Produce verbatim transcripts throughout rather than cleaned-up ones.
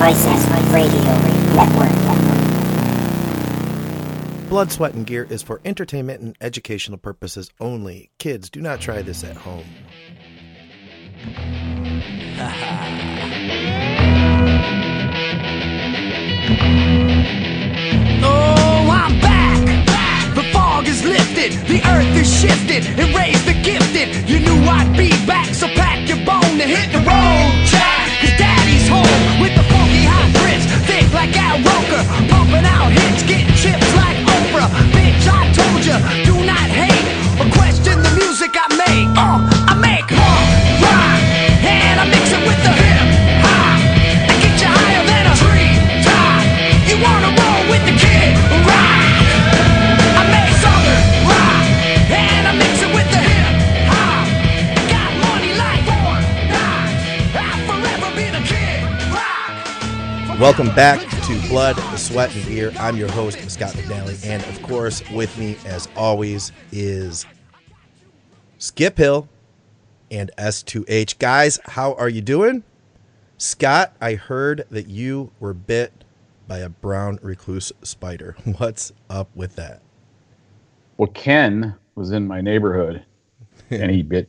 Tricep Radio Network. Blood, Sweat, and Gear is for entertainment and educational purposes only. Kids, do not try this at home. Oh, I'm back. The fog is lifted, the earth is shifted, and raised the gifted. You knew I'd be back, so pack your bone to hit the road, Jack. Cause daddy's home with the funky hot grits, thick like Al Roker, pumping out hits, getting chips like Oprah. Bitch, I told ya, do not hate or question the music I make. Uh, I make hard rock, and I mix it with the hip hop. I get you higher than a tree top. You wanna roll with the kid rock? I make southern rock, and I mix it with the hip hop. Got money like Fort Knox. I'll forever be the kid rock. Welcome back to Blood, Sweat, and Gear. I'm your host, Scott McNally, and of course, with me, as always, is Skip Hill and S two H. Guys, how are you doing? Scott, I heard that you were bit by a brown recluse spider. What's up with that? Well, Ken was in my neighborhood, and he bit.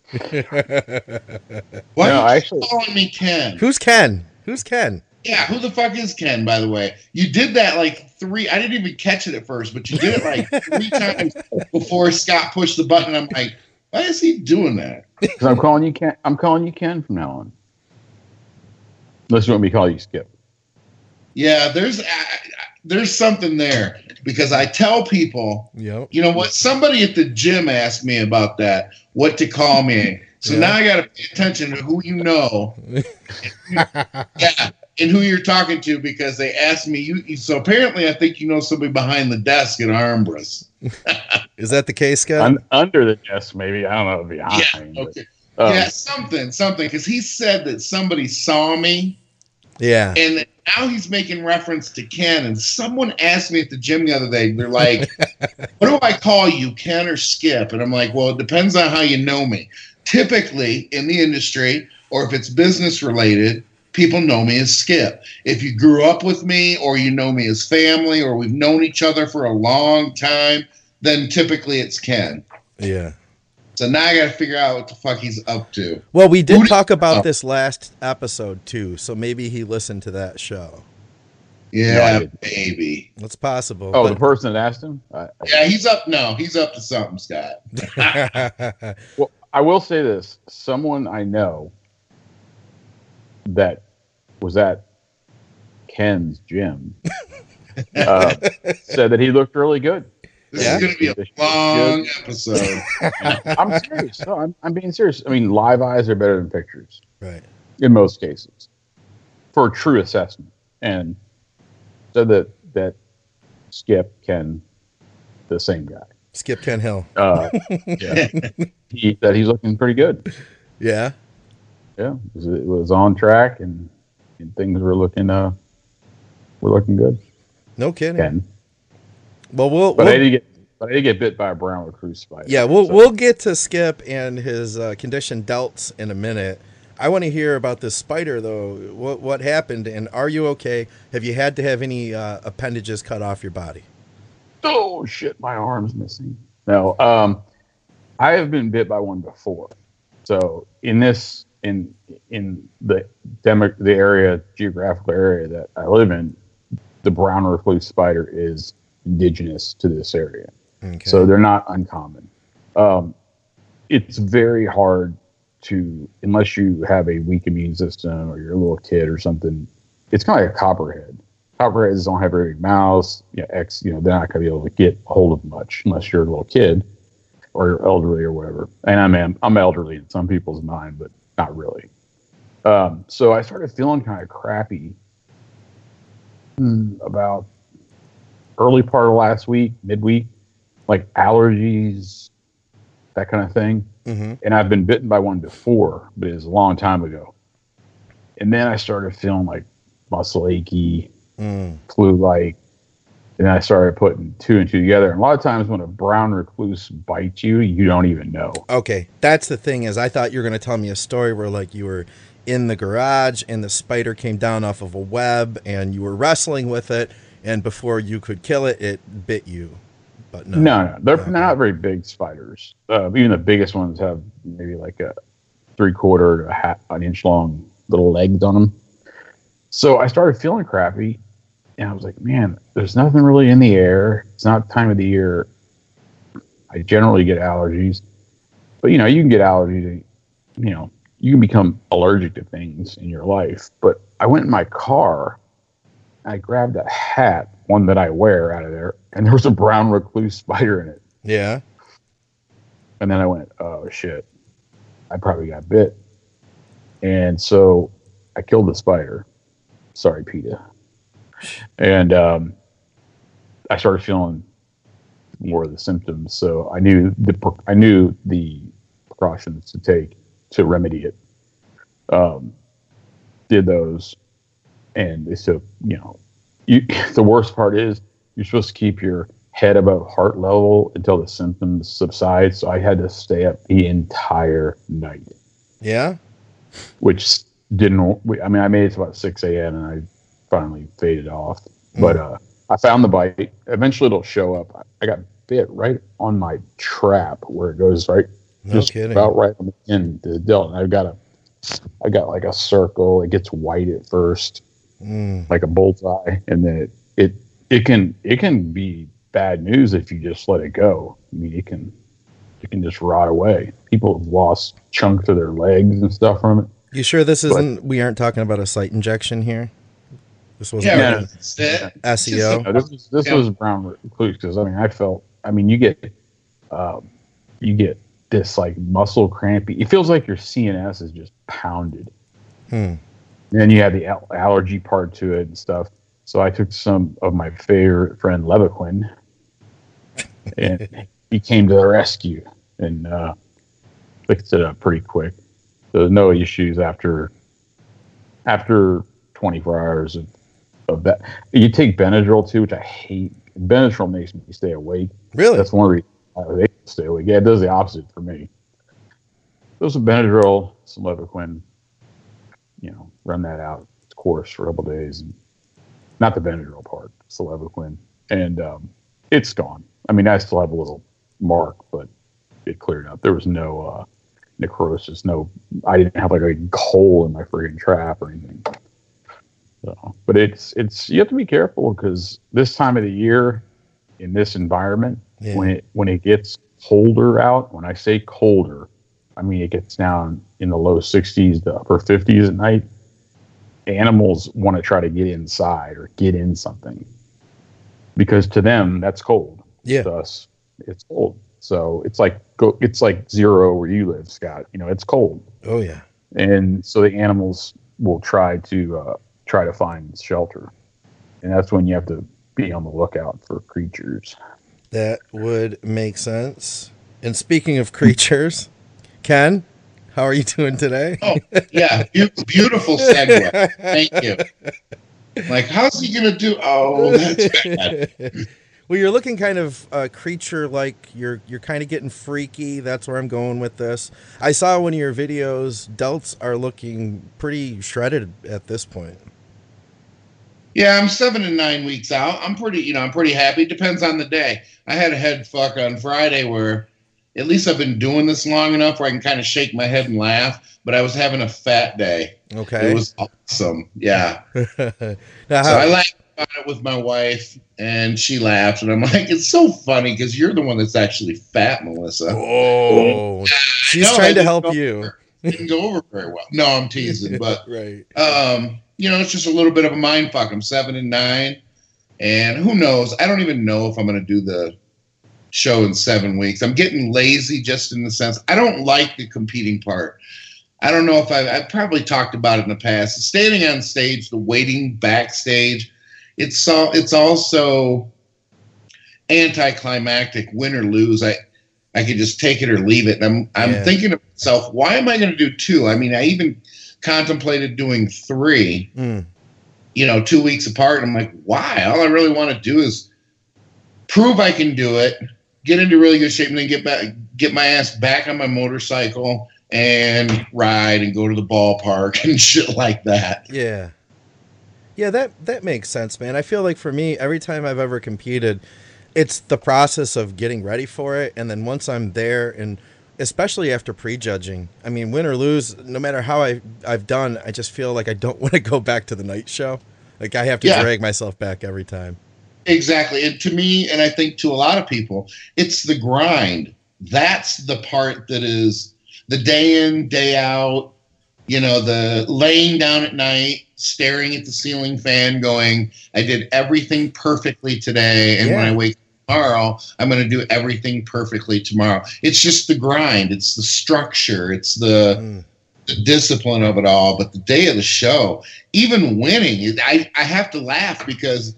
Why No, are you actually- calling me Ken? Who's Ken? Who's Ken? Yeah, who the fuck is Ken, by the way? You did that like three, I didn't even catch it at first, but you did it like three times before Scott pushed the button. I'm like, why is he doing that? Because I'm calling you Ken. I'm calling you Ken from now on. Unless you want me to call you Skip. Yeah, there's uh, there's something there because I tell people, Yep. you know what? Somebody at the gym asked me about that, what to call me. So Yeah. now I got to pay attention to who you know. Yeah. And who you're talking to because they asked me. You so apparently I think you know somebody behind the desk at Armbrust. Is that the case, Scott? Un- under the desk, maybe. I don't know. Behind. Yeah, but, okay. um, yeah, something, something. Because he said that somebody saw me, Yeah. and that now he's making reference to Ken. And someone asked me at the gym the other day. They're like, "What do I call you, Ken or Skip?" And I'm like, "Well, it depends on how you know me. Typically in the industry, or if it's business related." People know me as Skip. If you grew up with me or you know me as family or we've known each other for a long time, then typically it's Ken. Yeah. So now I got to figure out what the fuck he's up to. Well, we did Who did- talk about oh. this last episode, too, so maybe he listened to that show. Yeah, No, I didn't. baby. It's possible. oh, but- the person that asked him? I, Yeah, he's up. No, he's up to something, Scott. well, I will say this. Someone I know that was at Ken's gym uh, said that he looked really good. This Yeah? is going to be a long episode. I'm serious. No, I'm, I'm being serious. I mean, live eyes are better than pictures Right. in most cases for a true assessment. And so that that Skip Ken, the same guy, Skip Ken Hill. uh, yeah, he, that he's looking pretty good. Yeah. Yeah, it was, it was on track, and, and things were looking uh were looking good. No kidding. Ken, Well, we'll, but we'll I did get but I did get bit by a brown recluse spider. yeah, we'll so- we'll get to Skip and his uh, condition delts in a minute. I want to hear about this spider, though. What what happened, and are you okay? Have you had to have any uh, appendages cut off your body? Oh shit, my arm's missing. No, um, I have been bit by one before. So in this in in the demo, the area geographical area that I live in, the brown recluse spider is indigenous to this area. Okay. So they're not uncommon. Um, it's very hard to, unless you have a weak immune system or you're a little kid or something. It's kind of like a copperhead. Copperheads don't have very big mouths. You know, X, you know, they're not going to be able to get a hold of much unless you're a little kid or you're elderly or whatever. And I'm I'm elderly in some people's mind, but not really. Um, so I started feeling kind of crappy hmm, about early part of last week, midweek, like allergies, that kind of thing. Mm-hmm. And I've been bitten by one before, but it was a long time ago. And then I started feeling like muscle achy, Mm. flu-like, and I started putting two and two together. And a lot of times when a brown recluse bites you, you don't even know. Okay, that's the thing is I thought you were going to tell me a story where like you were in the garage, and the spider came down off of a web, and you were wrestling with it, and before you could kill it, it bit you. But no, No, no, they're Okay. not very big spiders. Uh, even the biggest ones have maybe like a three quarter to a half, an inch long little legs on them. So I started feeling crappy, and I was like, man, there's nothing really in the air. It's not the time of the year I generally get allergies, but you know, you can get allergies to, you know, you can become allergic to things in your life. But I went in my car, I grabbed a hat, one that I wear out of there, and there was a brown recluse spider in it. Yeah. And then I went, oh shit, I probably got bit. And so I killed the spider. Sorry, PETA. And um, I started feeling more of the symptoms. So I knew the I knew the precautions to take to remedy it. Um, did those, and they took, you know, you, the worst part is you're supposed to keep your head above heart level until the symptoms subside. So I had to stay up the entire night, Yeah. which didn't. I mean, I made it to about six a.m. and I finally faded off. But uh, I found the bite. Eventually, it'll show up. I got bit right on my trap where it goes right, No just kidding. about right on the end of the delt. And I've got a, I got like a circle. It gets white at first, Mm. like a bullseye, and then it, it it can it can be bad news if you just let it go. I mean, it can it can just rot away. People have lost chunks of their legs and stuff from it. You sure this isn't? We aren't talking about a site injection here. This was Yeah, Yeah. that's it. S E O. No, this was this Yeah. was brown recluse because I mean I felt I mean you get um, you get this like muscle crampy. It feels like your C N S is just pounded. Hmm. And then you have the al- allergy part to it and stuff. So I took some of my favorite friend Levaquin, and he came to the rescue and uh, fixed it up pretty quick. There was no issues after after twenty-four hours of, of that. You take Benadryl too, which I hate. Benadryl makes me stay awake. Really? That's one reason I hate to stay awake. Yeah, it does the opposite for me. There's some Benadryl, some Levaquin. You know, run that out its course for a couple days, and not the Benadryl part, it's the Levaquin, and um, it's gone. I mean, I still have a little mark, but it cleared up. There was no uh, necrosis, no. I didn't have like a hole in my friggin' trap or anything. So, but it's it's you have to be careful because this time of the year, in this environment, Yeah. when it when it gets colder out, when I say colder, I mean it gets down in the low sixties to upper fifties at night. Animals want to try to get inside or get in something because to them that's cold. Yeah. To us, it's cold. So it's like go. It's like zero where you live, Scott. You know, it's cold, Oh yeah. and so the animals will try to uh, try to find shelter, and that's when you have to be on the lookout for creatures. That would make sense. And speaking of creatures, Ken, how are you doing today? Oh, yeah. Be- beautiful segue. Thank you. Like, how's he going to do? Oh, that's bad. Well, you're looking kind of uh, creature-like. You're you're kind of getting freaky. That's where I'm going with this. I saw one of your videos. Delts are looking pretty shredded at this point. Yeah, I'm seven and nine weeks out. I'm pretty, you know, I'm pretty happy. Depends on the day. I had a head fuck on Friday where at least I've been doing this long enough where I can kind of shake my head and laugh, but I was having a fat day. Okay. It was awesome. Yeah. Now, So how, I laughed about it with my wife and she laughed and I'm like, it's so funny because you're the one that's actually fat, Melissa. oh, she's No, trying I to didn't help go you. over- Didn't go over very well. No, I'm teasing, but Right. um, you know, it's just a little bit of a mind fuck. I'm seven and nine, and who knows? I don't even know if I'm going to do the show in seven weeks. I'm getting lazy, just in the sense I don't like the competing part. I don't know if I've, I've probably talked about it in the past. Standing on stage, the waiting backstage, it's so it's also anticlimactic. Win or lose, I I could just take it or leave it. And I'm I'm Yeah. thinking to myself, why am I going to do two? I mean, I even contemplated doing three, Mm. you know, two weeks apart. And I'm like, why? All I really want to do is prove I can do it, get into really good shape, and then get back, get my ass back on my motorcycle and ride and go to the ballpark and shit like that. Yeah. Yeah, that, that makes sense, man. I feel like for me, every time I've ever competed, it's the process of getting ready for it. And then once I'm there, and especially after prejudging, I mean, win or lose, no matter how I, I've done, I just feel like I don't want to go back to the night show. Like I have to Yeah. drag myself back every time. Exactly. And to me, and I think to a lot of people, it's the grind. That's the part that is the day in, day out, you know, the laying down at night, staring at the ceiling fan going, I did everything perfectly today. And Yeah. when I wake up tomorrow, I'm going to do everything perfectly tomorrow. It's just the grind. It's the structure. It's the, Mm. the discipline of it all. But the day of the show, even winning, I, I have to laugh because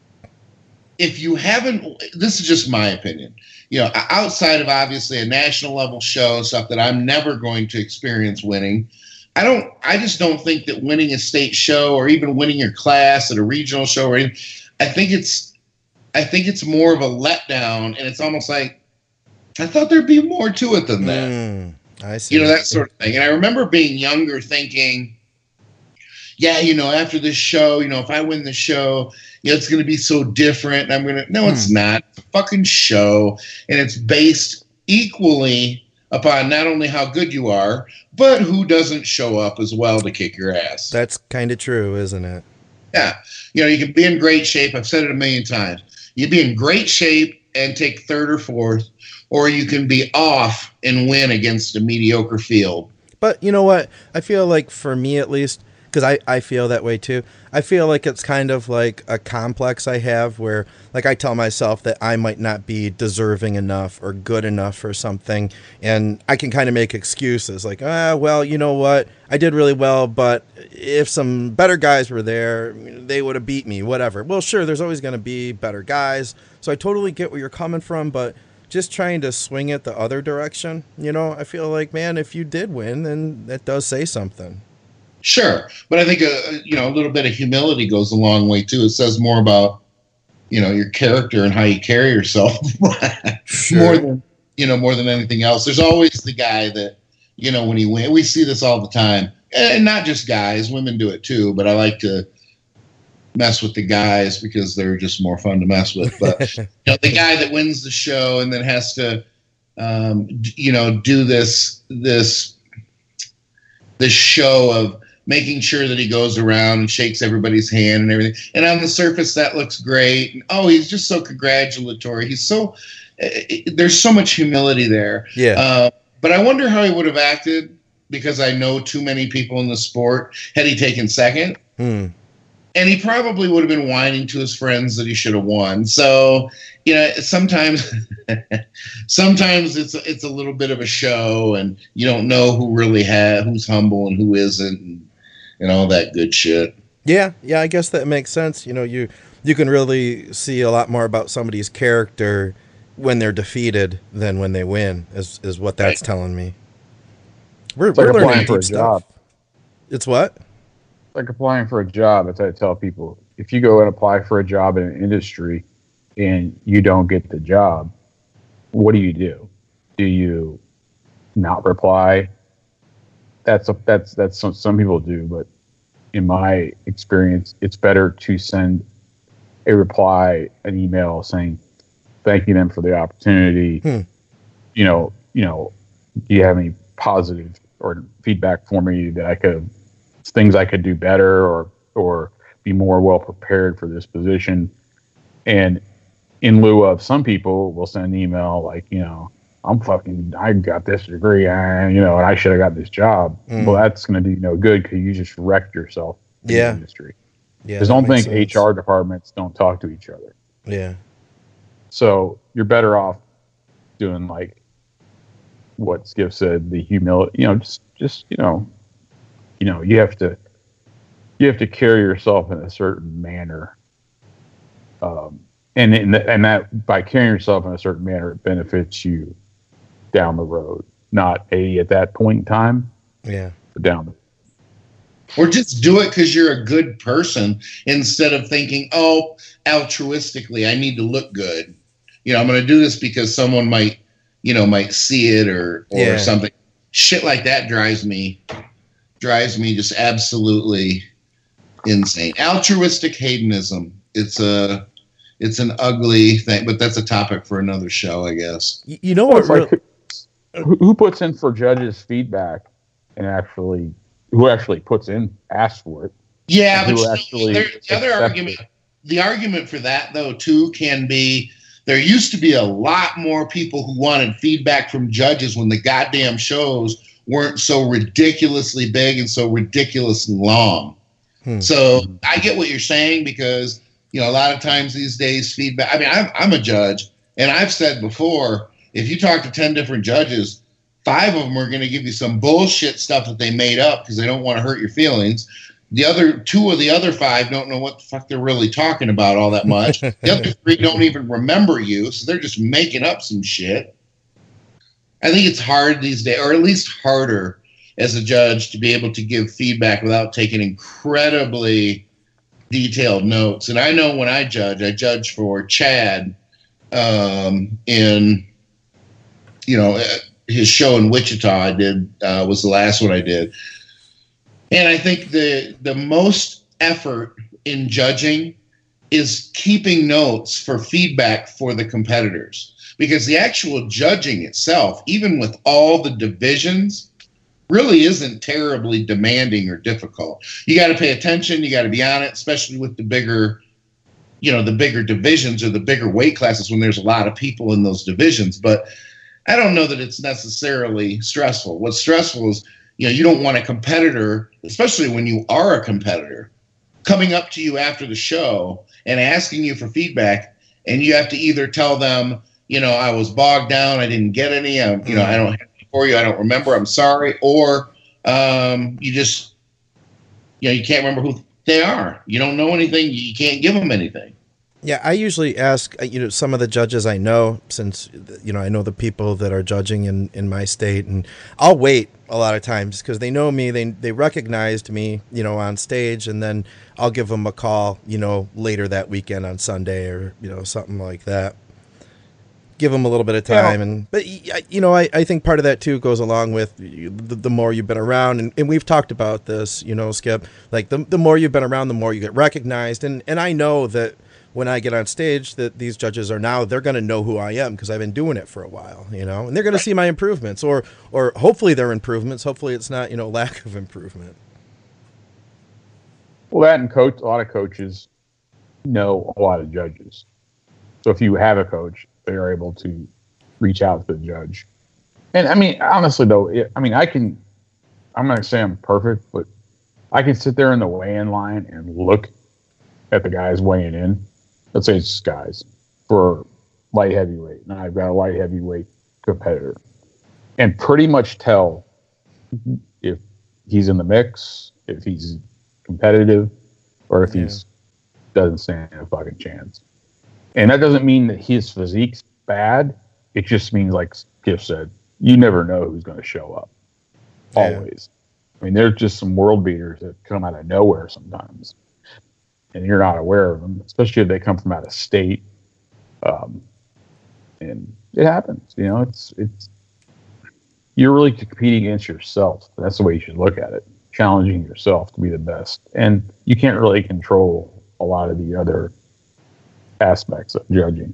if you haven't, this is just my opinion, you know, outside of obviously a national level show, stuff that I'm never going to experience winning, I don't, I just don't think that winning a state show or even winning your class at a regional show or anything, I think it's, I think it's more of a letdown, and it's almost like, I thought there'd be more to it than that. Mm, I see. You know, that sort of thing. And I remember being younger thinking, yeah, you know, after this show, you know, if I win the show, you know, it's going to be so different. And I'm going to, no, it's not. It's a fucking show. And it's based equally upon not only how good you are, but who doesn't show up as well to kick your ass. That's kind of true, isn't it? Yeah. You know, you can be in great shape. I've said it a million times. You'd be in great shape and take third or fourth, or you can be off and win against a mediocre field. But you know what? I feel like for me at least, because I, I feel that way too. I feel like it's kind of like a complex I have where like I tell myself that I might not be deserving enough or good enough for something. And I can kind of make excuses like, ah, well, you know what? I did really well, but if some better guys were there, they would have beat me, whatever. Well, sure, there's always going to be better guys. So I totally get where you're coming from, but just trying to swing it the other direction, you know, I feel like, man, if you did win, then that does say something. Sure, but I think a you know a little bit of humility goes a long way too. It says more about you know your character and how you carry yourself Sure. more than you know more than anything else. There's always the guy that you know when he wins. We see this all the time, and not just guys. Women do it too. But I like to mess with the guys because they're just more fun to mess with. But you know, the guy that wins the show and then has to um, d- you know do this this this show of making sure that he goes around and shakes everybody's hand and everything. And on the surface, that looks great. And, oh, he's just so congratulatory. He's so, uh, there's so much humility there. Yeah. Uh, but I wonder how he would have acted because I know too many people in the sport had he taken second. Hmm. And he probably would have been whining to his friends that he should have won. So, you know, sometimes, sometimes it's it's a little bit of a show, and you don't know who really has, who's humble and who isn't, and, and all that good shit. Yeah, yeah, I guess that makes sense. You know, you you can really see a lot more about somebody's character when they're defeated than when they win, is is what that's Right. telling me. We're, It's like we're learning applying for deep a stuff. job. It's what? It's like applying for a job. That's what I tell people. If you go and apply for a job in an industry and you don't get the job, what do you do? Do you not reply? That's a, that's that's some, some people do, but in my experience, it's better to send a reply, an email saying thanking them for the opportunity. Hmm. You know, you know, do you have any positive or feedback for me that I could, things I could do better or or be more well prepared for this position? And in lieu of, some people will send an email like, you know, I'm fucking, I got this degree, and you know, and I should have got this job. Mm. Well, that's going to do you no good because you just wrecked yourself in Yeah. the industry. Yeah, Because that don't makes think sense. H R departments don't talk to each other. Yeah. So you're better off doing like what Skip said, the humility, you know, just, just, you know, you know, you have to, you have to carry yourself in a certain manner. Um, and, and, and that by carrying yourself in a certain manner, it benefits you down the road, not a, at that point in time, Yeah. but down the Or just do it because you're a good person instead of thinking, oh, altruistically, I need to look good. You know, I'm going to do this because someone might, you know, might see it or or Yeah. something. shit like that drives me drives me just absolutely insane. Altruistic hedonism. It's a it's an ugly thing, but that's a topic for another show, I guess. You, you know Well, what? it's Real, like, who, who puts in for judges' feedback and actually who actually puts in asks for it? Yeah, and but who you- actually there, the other accepts argument, it? the argument for that though too can be there used to be a lot more people who wanted feedback from judges when the goddamn shows weren't so ridiculously big and so ridiculously long. Hmm. So I get what you're saying because you know a lot of times these days feedback. I mean, I'm, I'm a judge, and I've said before, if you talk to ten different judges, five of them are going to give you some bullshit stuff that they made up because they don't want to hurt your feelings. The other two of the other five don't know what the fuck they're really talking about all that much. The other three don't even remember you, so they're just making up some shit. I think it's hard these days, or at least harder as a judge, to be able to give feedback without taking incredibly detailed notes. And I know when I judge, I judge for Chad um, in, you know, his show in Wichita. I did uh, was the last one I did. And I think the the most effort in judging is keeping notes for feedback for the competitors. Because the actual judging itself, even with all the divisions, really isn't terribly demanding or difficult. You got to pay attention. You got to be on it, especially with the bigger, you know, the bigger divisions or the bigger weight classes when there's a lot of people in those divisions. But I don't know that it's necessarily stressful. What's stressful is, you know, you don't want a competitor, especially when you are a competitor, coming up to you after the show and asking you for feedback, and you have to either tell them, you know, I was bogged down, I didn't get any, I, you know, I don't have any for you, I don't remember, I'm sorry, or um, you just, you know, you can't remember who they are. You don't know anything, you can't give them anything. Yeah, I usually ask, uh, you know, some of the judges I know, since, you know, I know the people that are judging in, in my state, and I'll wait a lot of times because they know me, they they recognized me, you know, on stage, and then I'll give them a call, you know, later that weekend on Sunday or, you know, something like that. Give them a little bit of time. Yeah. and But, you know, I, I think part of that, too, goes along with the, the more you've been around. And, and we've talked about this, you know, Skip, like the, the more you've been around, the more you get recognized. And, and I know that when I get on stage, that these judges are now, they're going to know who I am because I've been doing it for a while, you know, and they're going to see my improvements, or, or hopefully they're improvements. Hopefully it's not, you know, lack of improvement. Well, that and coach, a lot of coaches know a lot of judges. So if you have a coach, they are able to reach out to the judge. And I mean, honestly though, it, I mean, I can, I'm not say I'm perfect, but I can sit there in the weigh-in line and look at the guys weighing in. Let's say it's guys for light heavyweight, and I've got a light heavyweight competitor, and pretty much tell if he's in the mix, if he's competitive, or if Yeah. he's doesn't stand a fucking chance. And that doesn't mean that his physique's bad. It just means, like Skip said, you never know who's going to show up. Yeah. Always. I mean, there's just some world beaters that come out of nowhere sometimes, and you're not aware of them, especially if they come from out of state. Um, and it happens, you know. It's it's you're really competing against yourself. That's the way you should look at it. Challenging yourself to be the best, and you can't really control a lot of the other aspects of judging.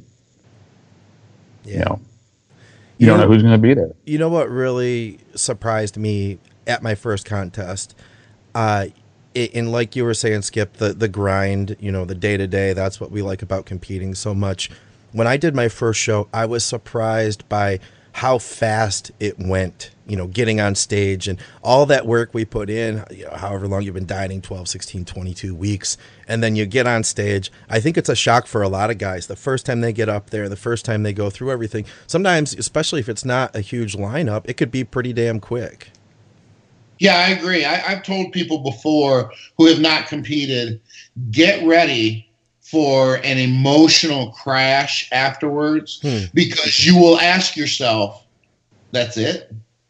Yeah. You know, you, You don't know- know who's going to be there. You know what really surprised me at my first contest? Uh, it, and like you were saying, Skip, the, the grind, you know, the day-to-day, that's what we like about competing so much. When I did my first show, I was surprised by how fast it went, you know, getting on stage and all that work we put in, you know, however long you've been dieting, twelve, sixteen, twenty-two weeks. And then you get on stage. I think it's a shock for a lot of guys. The first time they get up there, the first time they go through everything, sometimes, especially if it's not a huge lineup, it could be pretty damn quick. Yeah, I agree. I, I've told people before who have not competed, get ready for an emotional crash afterwards, Hmm. because you will ask yourself, that's it?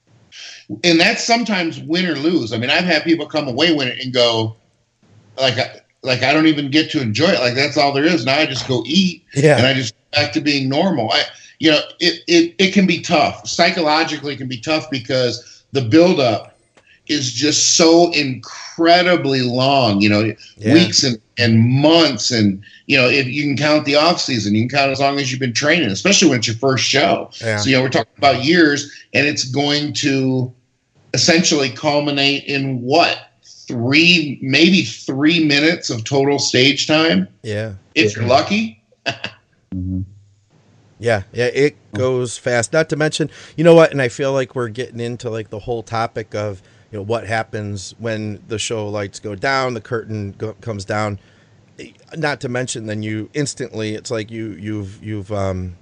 And that's sometimes win or lose. I mean, I've had people come away with it and go, like, I- like I don't even get to enjoy it. Like, that's all there is. Now I just go eat, Yeah. and I just go back to being normal. I, you know, it, it, it can be tough. Psychologically, it can be tough because the buildup is just so incredibly long, you know, Yeah. weeks and, and months. And, you know, if you can count the off season, you can count as long as you've been training, especially when it's your first show. Yeah. So, you know, we're talking about years, and it's going to essentially culminate in what? Three, maybe three minutes of total stage time. Yeah. If you're lucky. Mm-hmm. Yeah, yeah, it goes fast. Not to mention, you know what? And I feel like we're getting into like the whole topic of, you know, what happens when the show lights go down, the curtain go, comes down. Not to mention, then you instantly, it's like you, you've, you've, um,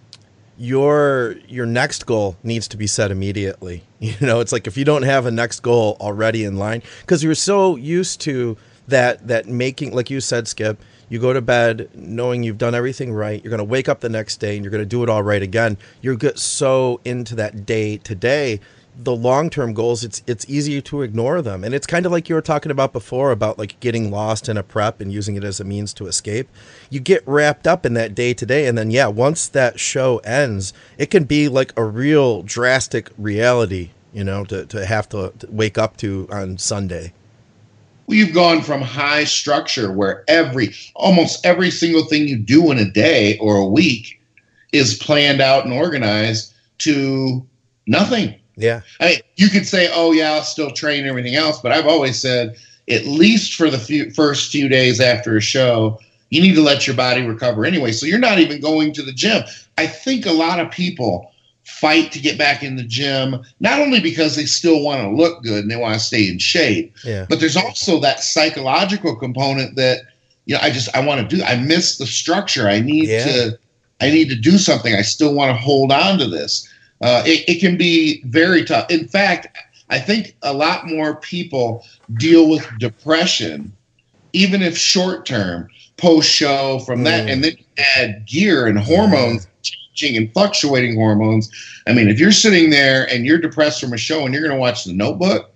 your your next goal needs to be set immediately. You know, it's like if you don't have a next goal already in line, because you're so used to that that making, like you said, Skip, you go to bed knowing you've done everything right. You're going to wake up the next day and you're going to do it all right again. You're get so into that day to day. The long-term goals, it's it's easy to ignore them. And it's kind of like you were talking about before about like getting lost in a prep and using it as a means to escape. You get wrapped up in that day to day. And then, yeah, once that show ends, it can be like a real drastic reality, you know, to, to have to, to wake up to on Sunday. We've gone from high structure where every, almost every single thing you do in a day or a week is planned out and organized to nothing. Yeah. I mean, you could say, oh, yeah, I'll still train and everything else. But I've always said, at least for the few, first few days after a show, you need to let your body recover anyway. So you're not even going to the gym. I think a lot of people fight to get back in the gym, not only because they still want to look good and they want to stay in shape, Yeah. but there's also that psychological component that, you know, I just, I want to do, I miss the structure. I need Yeah. to, I need to do something. I still want to hold on to this. Uh, it, it can be very tough. In fact, I think a lot more people deal with depression, even if short term, post show from that, Mm. and then add gear and hormones, changing and fluctuating hormones. I mean, if you're sitting there and you're depressed from a show and you're going to watch The Notebook,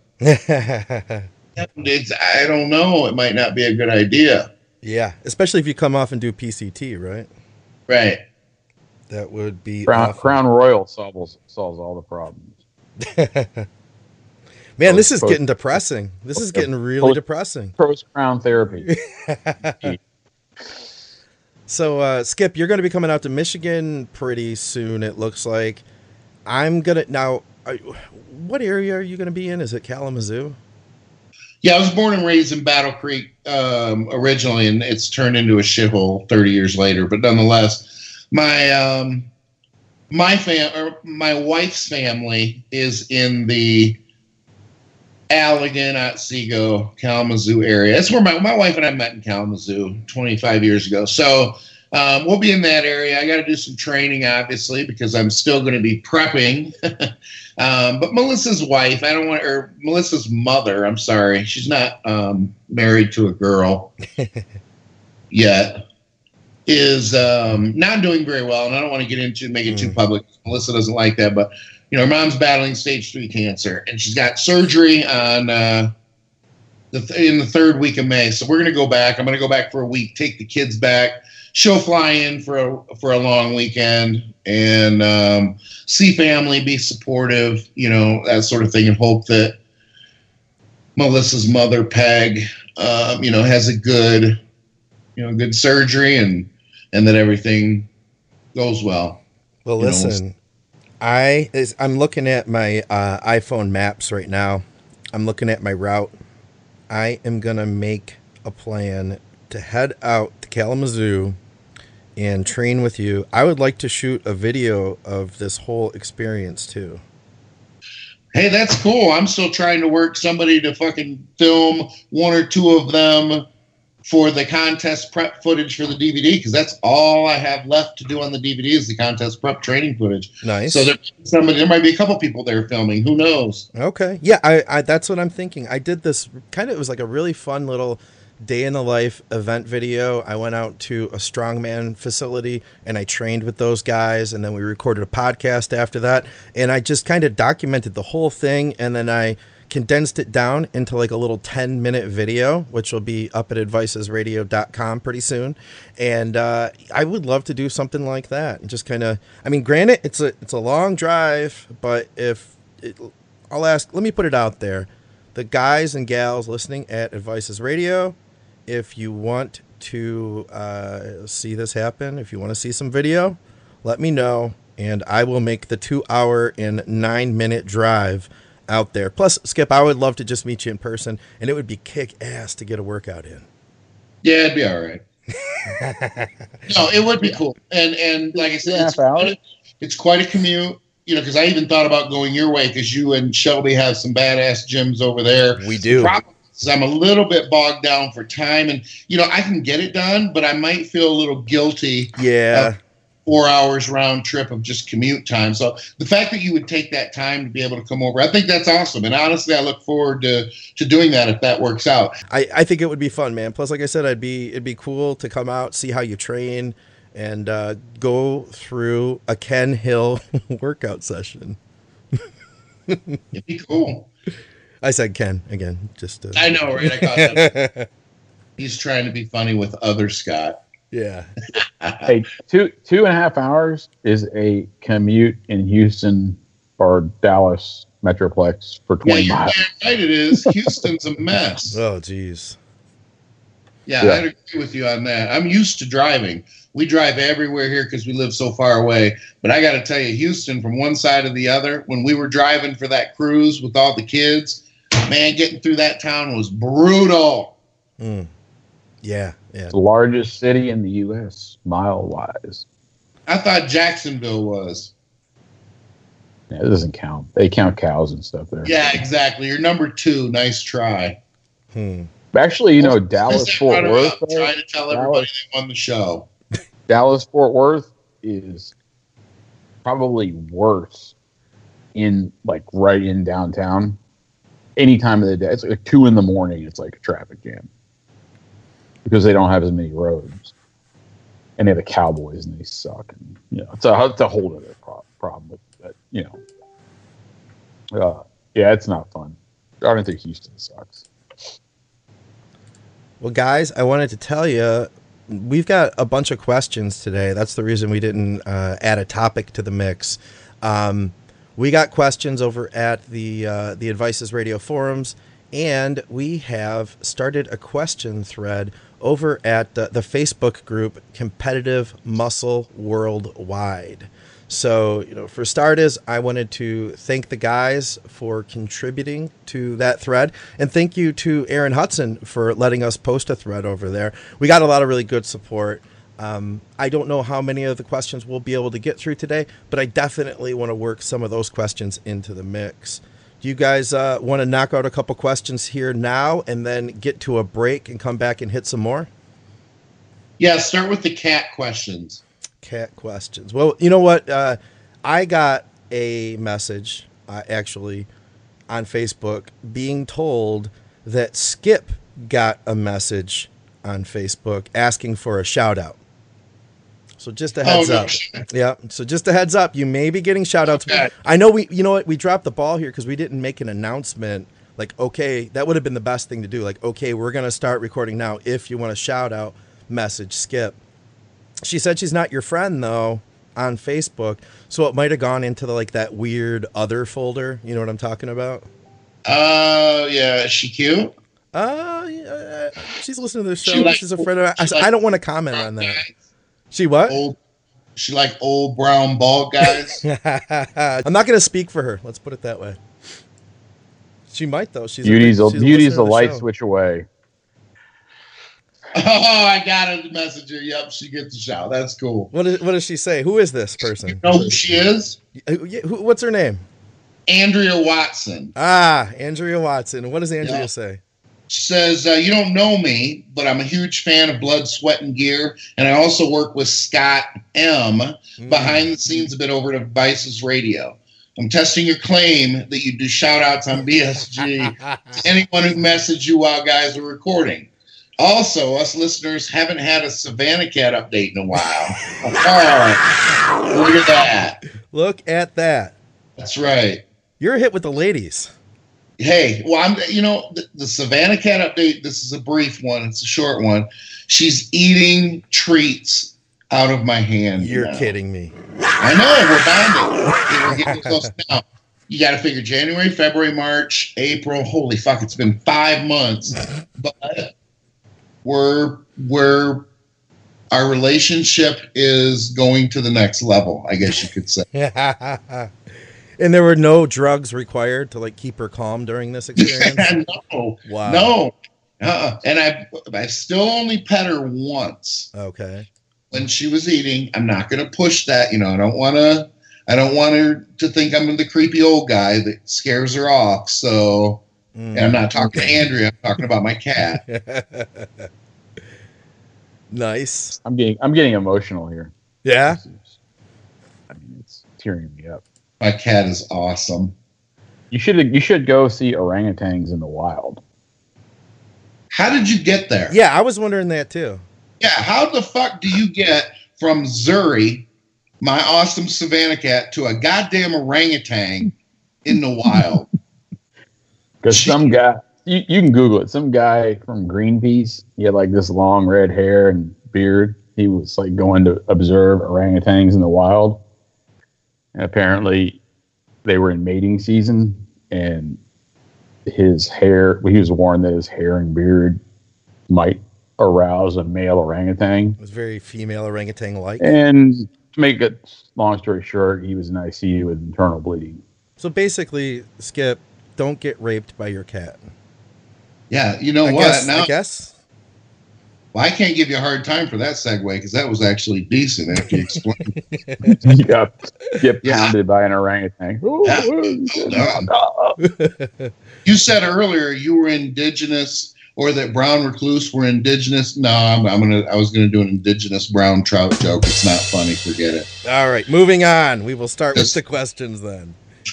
it's, I don't know, it might not be a good idea. Yeah. Especially if you come off and do P C T, right? Right. That would be Crown, awful. Crown Royal solves solves all the problems. Man, this is Post- getting depressing. This is getting really Post- depressing. Post Crown therapy. So, uh, Skip, you're going to be coming out to Michigan pretty soon, it looks like. I'm going to... Now, are, what area are you going to be in? Is it Kalamazoo? Yeah, I was born and raised in Battle Creek um, originally, and it's turned into a shithole thirty years later. But nonetheless, my um, my fam or my wife's family is in the Allegan, Otsego, Kalamazoo area. That's where my, my wife and I met in Kalamazoo twenty-five years ago. So um, we'll be in that area. I got to do some training, obviously, because I'm still going to be prepping. um, but Melissa's wife, I don't want, or Melissa's mother, I'm sorry, she's not um, married to a girl yet, is um, not doing very well. And I don't want to get into make it too public. Melissa doesn't like that, but you know, her mom's battling stage three cancer, and she's got surgery on uh, the th- in the third week of May. So we're going to go back. I'm going to go back for a week, take the kids back. She'll fly in for a, for a long weekend and um, see family, be supportive, you know, that sort of thing, and hope that Melissa's mother, Peg, um, you know, has a good, you know, good surgery and and that everything goes well. Well, You know, listen, I is I'm looking at my uh, iPhone maps right now. I'm looking at my route. I am gonna make a plan to head out to Kalamazoo and train with you. I would like to shoot a video of this whole experience too. Hey, that's cool. I'm still trying to work somebody to fucking film one or two of them for the contest prep footage for the D V D, because that's all I have left to do on the D V D is the contest prep training footage. Nice. So there, somebody, there might be a couple people there filming. Who knows? Okay. Yeah, I, I that's what I'm thinking. I did this kind of, it was like a really fun little day in the life event video. I went out to a strongman facility and I trained with those guys, and then we recorded a podcast after that, and I just kind of documented the whole thing, and then I condensed it down into like a little ten minute video, which will be up at advices radio dot com pretty soon. And uh, I would love to do something like that and just kind of, I mean, granted, it's a, it's a long drive, but if it, I'll ask, let me put it out there. The guys and gals listening at Advices Radio, if you want to uh, see this happen, if you want to see some video, let me know, and I will make the two-hour and nine-minute drive out there. Plus, Skip, I would love to just meet you in person, and it would be kick-ass to get a workout in. Yeah, it'd be all right. No, it would be cool. And and like I said, it's quite, a, it's quite a commute. You know, because I even thought about going your way because you and Shelby have some badass gyms over there. We do. The problem is I'm a little bit bogged down for time, and you know I can get it done, but I might feel a little guilty. Yeah. Uh, four hours round trip of just commute time. So the fact that you would take that time to be able to come over, I think that's awesome. And honestly, I look forward to, to doing that if that works out. I, I think it would be fun, man. Plus, like I said, I'd be it'd be cool to come out, see how you train, and uh, go through a Ken Hill workout session. It'd be cool. I said Ken again. Just to... I know, right? I caught that. He's trying to be funny with other Scott. Yeah. Hey, two two and a half hours is a commute in Houston or Dallas Metroplex for twenty yeah, miles. Yeah, right. It is. Houston's a mess. Oh, geez. Yeah, Yeah. I'd agree with you on that. I'm used to driving. We drive everywhere here because we live so far away. But I got to tell you, Houston, from one side to the other, when we were driving for that cruise with all the kids, man, getting through that town was brutal. Mm. Yeah, yeah. It's the largest city in the U S mile wise. I thought Jacksonville was. Yeah, it doesn't count. They count cows and stuff there. Yeah, exactly. You're number two. Nice try. Hmm. Actually, you know, Dallas Just Fort runner Worth. up, though, trying to tell everybody they won the show. Dallas Fort Worth is probably worse in like right in downtown. Any time of the day, it's like two in the morning. It's like a traffic jam because they don't have as many roads, and they have the Cowboys and they suck. And you know, it's a it's a whole other pro- problem with that. You know, uh, yeah, it's not fun. Driving through Houston sucks. Well, guys, I wanted to tell you, we've got a bunch of questions today. That's the reason we didn't uh, add a topic to the mix. Um, we got questions over at the uh, the Advices Radio forums, and we have started a question thread over at the, the Facebook group Competitive Muscle Worldwide. So, you know, for starters, I wanted to thank the guys for contributing to that thread. And thank you to Aaron Hudson for letting us post a thread over there. We got a lot of really good support. Um, I don't know how many of the questions we'll be able to get through today, but I definitely want to work some of those questions into the mix. Do you guys uh, want to knock out a couple questions here now and then get to a break and come back and hit some more? Yeah, start with the cat questions. Cat questions. Well, you know what? Uh, I got a message, uh, actually, on Facebook being told that Skip got a message on Facebook asking for a shout out. So just a heads Oh, no up. shit. Yeah. So just a heads up. You may be getting shout outs. Okay. I know we, you know what? We dropped the ball here because we didn't make an announcement. Like, okay, that would have been the best thing to do. Like, okay, we're going to start recording now. If you want a shout out, message Skip. She said she's not your friend, though, on Facebook, so it might have gone into the, like that weird other folder. You know what I'm talking about? Oh, uh, yeah. Is she cute? Uh, yeah, she's listening to the show. She like- she's a friend of I, she like- I don't want to comment on that. She what? Old, she like old brown bald guys. I'm not going to speak for her. Let's put it that way. She might, though. She's Beauty's a, a, she's beauty's listener a to the light show. switch away. Oh, I got a messenger. Yep, she gets a shout. That's cool. What, is, what does she say? Who is this person? You know who she is? Who- yeah, who- What's her name? Andrea Watson. Ah, Andrea Watson. What does Andrea Yeah. say? She says, uh, you don't know me, but I'm a huge fan of Blood, Sweat, and Gear. And I also work with Scott M. Mm. behind the scenes a bit over at Advices Radio. I'm testing your claim that you do shout outs on B S G to anyone who messaged you while guys are recording. Also, us listeners haven't had a Savannah Cat update in a while. Oh, look at that. Look at that. That's right. You're a hit with the ladies. Hey, well, I'm, you know, the, the Savannah Cat update, this is a brief one. It's a short one. She's eating treats out of my hand. You're now. kidding me. I know, we're bonding. We're getting close now. you got to figure January, February, March, April. Holy fuck, it's been five months. But we're, we're, our relationship is going to the next level, I guess you could say. And there were no drugs required to like keep her calm during this experience? no. Wow. No. Uh-uh. And I I still only pet her once. Okay. When she was eating. I'm not going to push that. You know, I don't want to, I don't want her to think I'm the creepy old guy that scares her off. So mm. and I'm not talking to Andrea. I'm talking about my cat. Nice. I'm getting, I'm getting emotional here. Yeah. I mean, it's tearing me up. My cat is awesome. You should, you should go see orangutans in the wild. How did you get there? Yeah, I was wondering that too. Yeah, how the fuck do you get from Zuri, my awesome Savannah cat, to a goddamn orangutan in the wild? Because some guy, you, you can Google it. Some guy from Greenpeace, he had like this long red hair and beard. He was like going to observe orangutans in the wild. And apparently they were in mating season, and his hair, well, he was warned that his hair and beard might arouse a male orangutan. It was very female orangutan-like. And to make it long story short, he was in I C U with internal bleeding. So basically, Skip, don't get raped by your cat. Yeah, you know I what? Guess, now, I guess. Well, I can't give you a hard time for that segue because that was actually decent after you explained. You got get pounded yeah. by an orangutan. Ooh, yeah. no, no. You said earlier you were indigenous, or that brown recluse were indigenous. No, I'm, I'm gonna. I was gonna do an indigenous brown trout joke. It's not funny. Forget it. All right, moving on. We will start Just, with the questions then.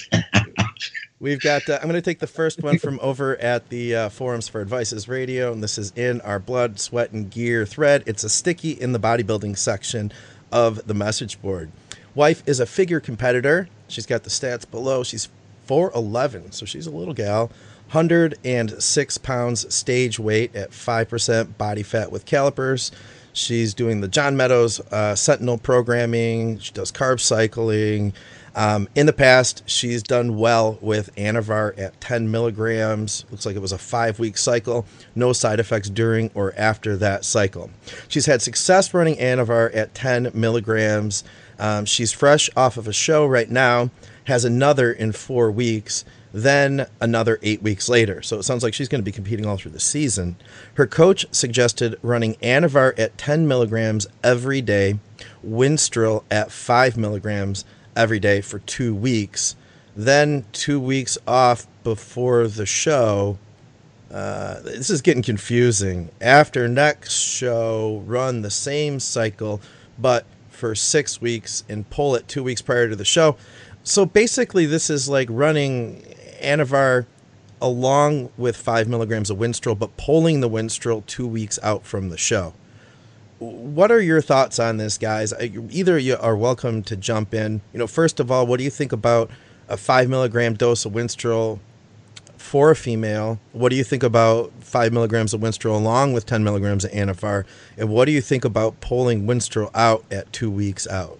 We've got, uh, I'm going to take the first one from over at the uh, Forums for Advices Radio, and this is in our Blood, Sweat, and Gear thread. It's a sticky in the bodybuilding section of the message board. Wife is a figure competitor. She's got the stats below. She's four eleven, so she's a little gal. one hundred six pounds stage weight at five percent body fat with calipers. She's doing the John Meadows uh, Sentinel programming. She does carb cycling. Um, in the past, she's done well with Anavar at ten milligrams. Looks like it was a five-week cycle. No side effects during or after that cycle. She's had success running Anavar at ten milligrams. Um, she's fresh off of a show right now, has another in four weeks, then another eight weeks later. So it sounds like she's going to be competing all through the season. Her coach suggested running Anavar at ten milligrams every day, Winstrol at five milligrams every day for two weeks, then two weeks off before the show. Uh, this is getting confusing. After next show, run the same cycle, but for six weeks and pull it two weeks prior to the show. So basically, this is like running Anavar along with five milligrams of Winstrol, but pulling the Winstrol two weeks out from the show. What are your thoughts on this, guys? Either you are welcome to jump in. You know, first of all, what do you think about a five milligram dose of Winstrol for a female? What do you think about five milligrams of Winstrol along with ten milligrams of Anavar? And what do you think about pulling Winstrol out at two weeks out?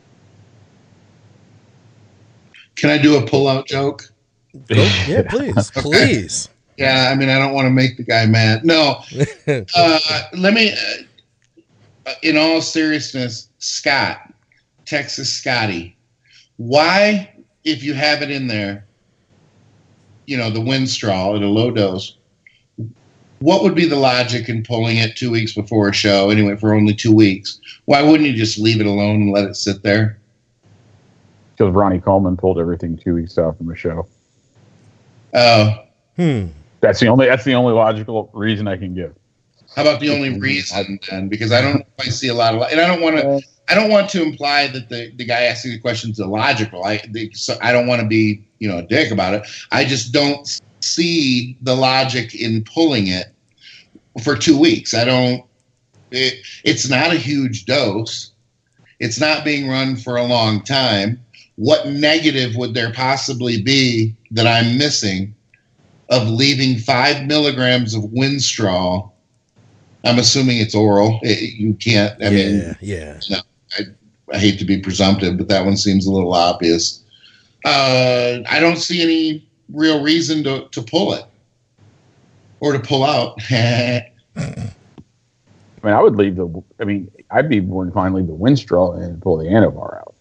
Can I do a pull-out joke? Go, yeah, please, okay. please. Yeah, I mean, I don't want to make the guy mad. No, uh, let me. Uh, in all seriousness, Scott, Texas Scotty, why, if you have it in there, you know, the Winstrol at a low dose, what would be the logic in pulling it two weeks before a show, anyway, for only two weeks? Why wouldn't you just leave it alone and let it sit there? Because Ronnie Coleman pulled everything two weeks out from a show. Oh. Hmm. That's the only, that's the only logical reason I can give. How about the only reason then? Because I don't know if I see a lot of, and I don't want to, I don't want to imply that the, the guy asking the question is illogical. I, the, so I don't want to be, you know, a dick about it. I just don't see the logic in pulling it for two weeks. I don't, it, it's not a huge dose. It's not being run for a long time. What negative would there possibly be that I'm missing of leaving five milligrams of Winstrol? I'm assuming it's oral. It, you can't. I yeah, mean, yeah. No, I, I hate to be presumptive, but that one seems a little obvious. Uh, I don't see any real reason to, to pull it or to pull out. I mean, I would leave the. I mean, I'd be more inclined to leave the Winstrol and pull the Anavar out.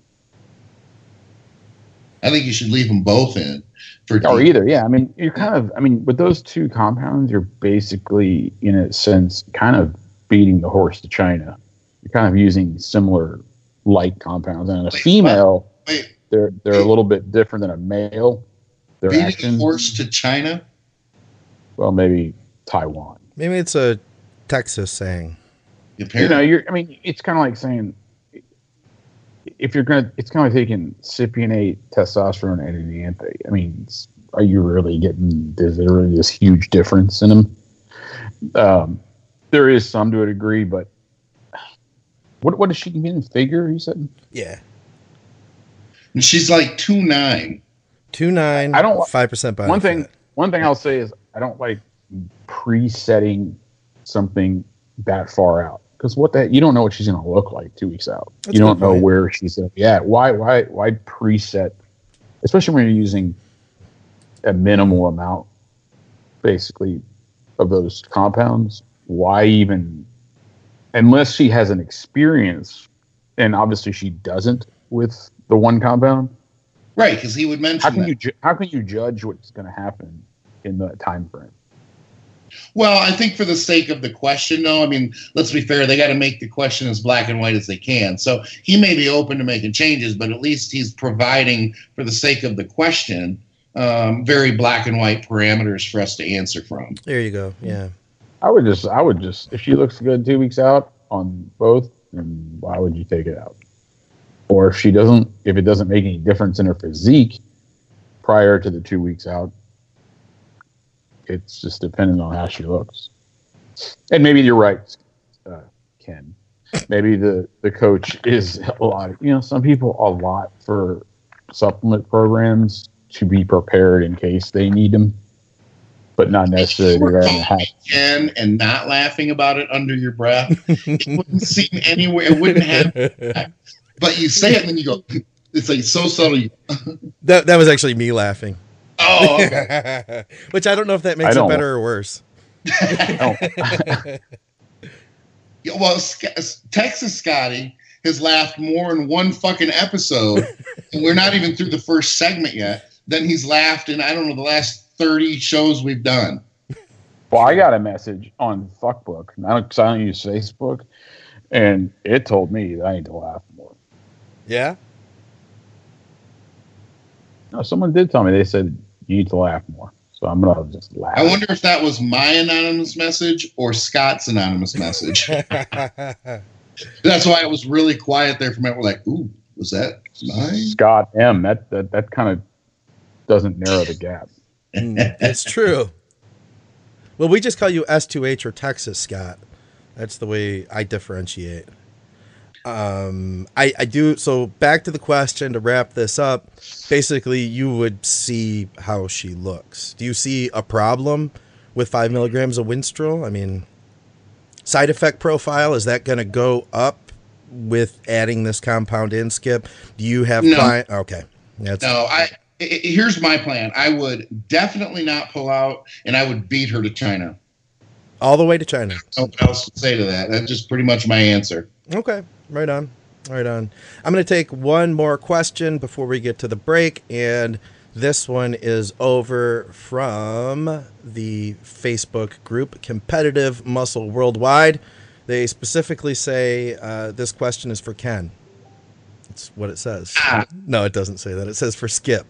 I think you should leave them both in. For or either, yeah. I mean, you're kind of. I mean, with those two compounds, you're basically, in a sense, kind of beating the horse to China. You're kind of using similar like compounds, and a wait, female, wait, they're they're wait. a little bit different than a male. Their beating actions, the horse to China. well, maybe Taiwan. Maybe it's a Texas saying. Apparently. You know, you're. I mean, it's kind of like saying, if you're gonna, it's kind of like taking cypionate, testosterone, and an anthe. I mean, it's, are you really getting? Is there really this huge difference in them? Um, there is some to a degree, but what what does she mean in figure? You said, Yeah. And she's like two nine. Two nine. I don't- five percent body one thing. fat. One thing I'll say is I don't like presetting something that far out. Because what that you don't know what she's going to look like two weeks out. That's you a don't good know point. where she's going to be at. Why why why preset? Especially when you're using a minimal amount, basically, of those compounds. Why even? Unless she has an experience, and obviously she doesn't with the one compound. Right, because he would mention How can that. you ju- how can you judge what's going to happen in the time frame? Well, I think for the sake of the question, though, I mean, let's be fair. They got to make the question as black and white as they can. So he may be open to making changes, but at least he's providing, for the sake of the question, um, very black and white parameters for us to answer from. There you go. Yeah. I would just, I would just, if she looks good two weeks out on both, then why would you take it out? Or if she doesn't, if it doesn't make any difference in her physique prior to the two weeks out, it's just dependent on how she looks. And maybe you're right, uh, Ken. Maybe the, the coach is a lot, you know, some people a lot for supplement programs to be prepared in case they need them, but not necessarily they're going to have. Ken, and not laughing about it under your breath, it wouldn't seem anywhere. It wouldn't happen. But you say it, and then you go. It's like so subtle. That that was actually me laughing. Oh, okay. Which I don't know if that I makes it don't- better or worse. Oh, Yeah, well, Sc- Texas Scotty has laughed more in one fucking episode, and we're not even through the first segment yet, than he's laughed in, I don't know, the last thirty shows we've done. well, I got a message on Fuckbook. I don't, 'cause I don't use Facebook, and it told me that I need to laugh more. Yeah. No, someone did tell me. They said you need to laugh more, so I'm gonna just laugh. I wonder if that was my anonymous message or Scott's anonymous message. That's why it was really quiet there for a minute. We're like, ooh, was that mine? Scott M. That that that kind of doesn't narrow the gap. Mm, it's true. Well, we just call you S two H or Texas, Scott. That's the way I differentiate. Um, I, I do. So back to the question to wrap this up. Basically, you would see how she looks. Do you see a problem with five milligrams of Winstrol? I mean, side effect profile, is that going to go up with adding this compound in, Skip? Do you have No. client? Okay. That's, No, I. I- I- here's my plan. I would definitely not pull out, and I would beat her to China. all the way to China. Something else to say to that. That's just pretty much my answer. Okay, right on, right on. I'm going to take one more question before we get to the break, and this one is over from the Facebook group Competitive Muscle Worldwide. They specifically say uh, this question is for Ken. That's what it says. Ah. No, it doesn't say that. It says for Skip.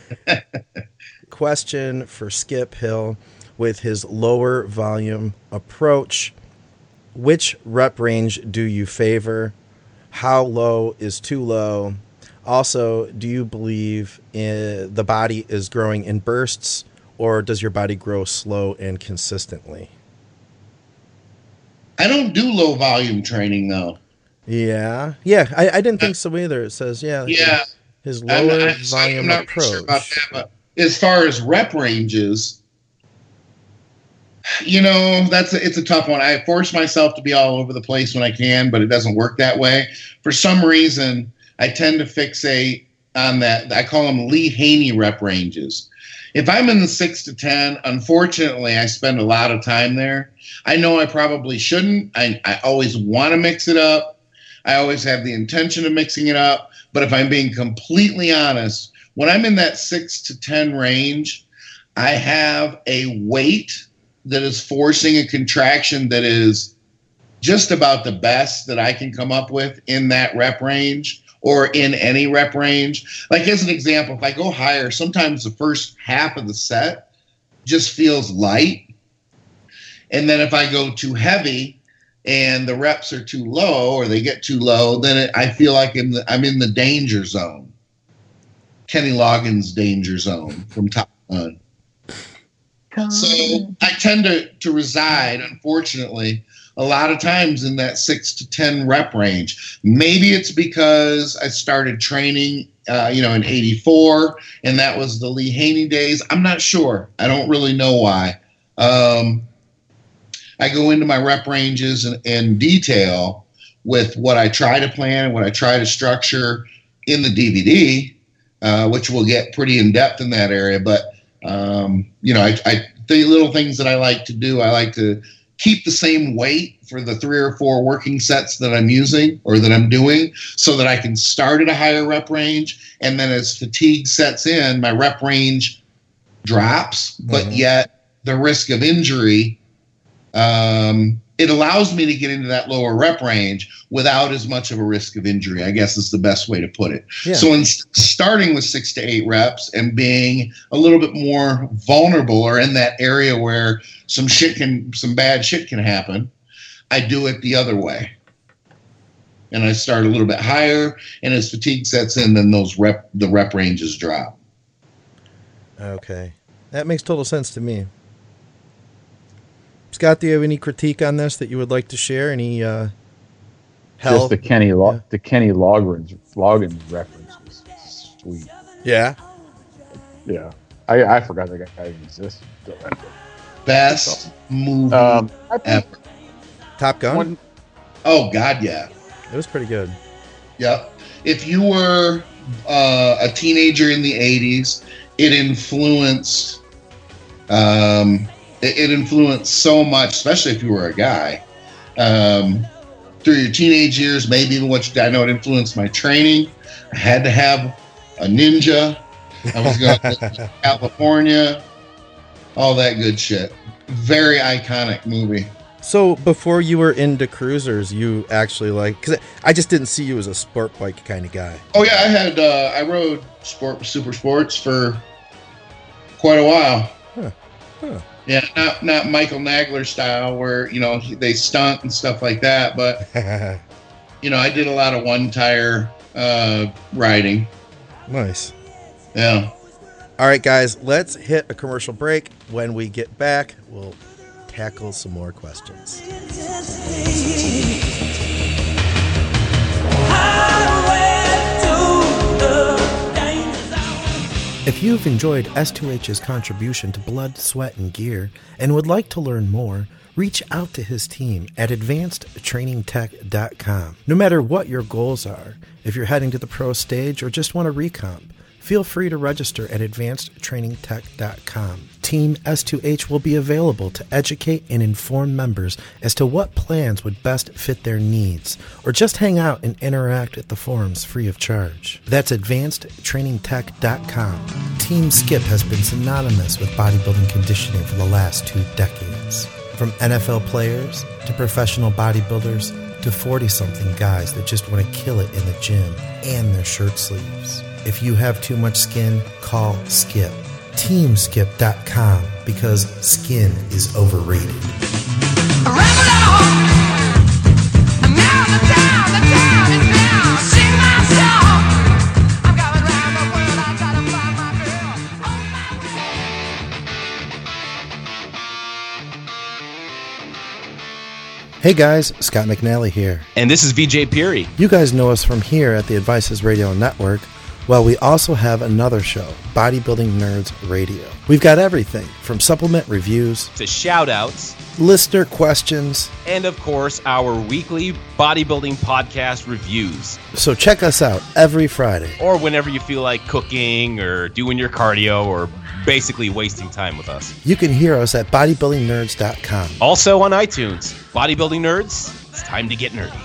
Question for Skip Hill. With his lower volume approach, which rep range do you favor? How low is too low? Also, do you believe in the body is growing in bursts, or does your body grow slow and consistently? I don't do low volume training though. Yeah, yeah, I, I didn't think so either. It says, yeah, Yeah, his I'm, lower I'm, volume I'm not approach. sure about that. But as far as rep ranges, you know, that's a, it's a tough one. I force myself to be all over the place when I can, but it doesn't work that way. For some reason, I tend to fixate on that. I call them Lee Haney rep ranges. If I'm in the six to ten, unfortunately, I spend a lot of time there. I know I probably shouldn't. I, I always want to mix it up. I always have the intention of mixing it up. But if I'm being completely honest, when I'm in that six to ten range, I have a weight that is forcing a contraction that is just about the best that I can come up with in that rep range or in any rep range. Like as an example, if I go higher, sometimes the first half of the set just feels light. And then if I go too heavy and the reps are too low or they get too low, then it, I feel like I'm, the, I'm in the danger zone. Kenny Loggins' danger zone from Top Gun. So I tend to, to reside, unfortunately, a lot of times in that six to ten rep range. Maybe it's because I started training, uh, you know, in eighty-four, and that was the Lee Haney days. I'm not sure. I don't really know why. Um, I go into my rep ranges in, in detail with what I try to plan and what I try to structure in the D V D, uh, which will get pretty in depth in that area. But um, you know, I, I the little things that I like to do, I like to keep the same weight for the three or four working sets that I'm using or that I'm doing so that I can start at a higher rep range. And then as fatigue sets in, my rep range drops, but mm-hmm. yet the risk of injury, um, it allows me to get into that lower rep range without as much of a risk of injury, I guess is the best way to put it. Yeah. So in starting with six to eight reps and being a little bit more vulnerable or in that area where some shit can, some bad shit can happen, I do it the other way. And I start a little bit higher, and as fatigue sets in, then those rep, the rep ranges drop. Okay. That makes total sense to me. Scott, do you have any critique on this that you would like to share? Any uh, help? Just the Kenny Lo- yeah. the Kenny Loggins Loggins reference was sweet. Yeah, yeah. I I forgot that guy even existed. Best movie um, ever. Top Gun. One, oh God, yeah. It was pretty good. Yep. If you were uh, a teenager in the eighties, it influenced. Um, It influenced so much, especially if you were a guy. Um, through your teenage years, maybe even what you, I know it influenced my training. I had to have a Ninja. I was going to California. All that good shit. Very iconic movie. So before you were into cruisers, you actually like, because I just didn't see you as a sport bike kind of guy. Oh yeah, I had uh, I rode sport super sports for quite a while. Huh. Huh. Yeah, not not Michael Nagler style where, you know, they stunt and stuff like that. But, you know, I did a lot of one tire uh, riding. Nice. Yeah. All right, guys, let's hit a commercial break. When we get back, we'll tackle some more questions. If you've enjoyed S two H's contribution to Blood, Sweat, and Gear and would like to learn more, reach out to his team at advanced training tech dot com. No matter what your goals are, if you're heading to the pro stage or just want a recomp, feel free to register at advanced training tech dot com. Team S two H will be available to educate and inform members as to what plans would best fit their needs, or just hang out and interact at the forums free of charge. That's advanced training tech dot com. Team Skip has been synonymous with bodybuilding conditioning for the last two decades. From N F L players to professional bodybuilders to forty-something guys that just want to kill it in the gym and their shirt sleeves. If you have too much skin, call Skip. team skip dot com, because skin is overrated. Hey guys, Scott McNally here. And this is V J Peary. You guys know us from here at the Advices Radio Network. Well, we also have another show, Bodybuilding Nerds Radio. We've got everything from supplement reviews to shout-outs, listener questions, and of course, our weekly bodybuilding podcast reviews. So check us out every Friday. Or whenever you feel like cooking or doing your cardio or basically wasting time with us. You can hear us at bodybuilding nerds dot com. Also on iTunes. Bodybuilding Nerds, it's time to get nerdy.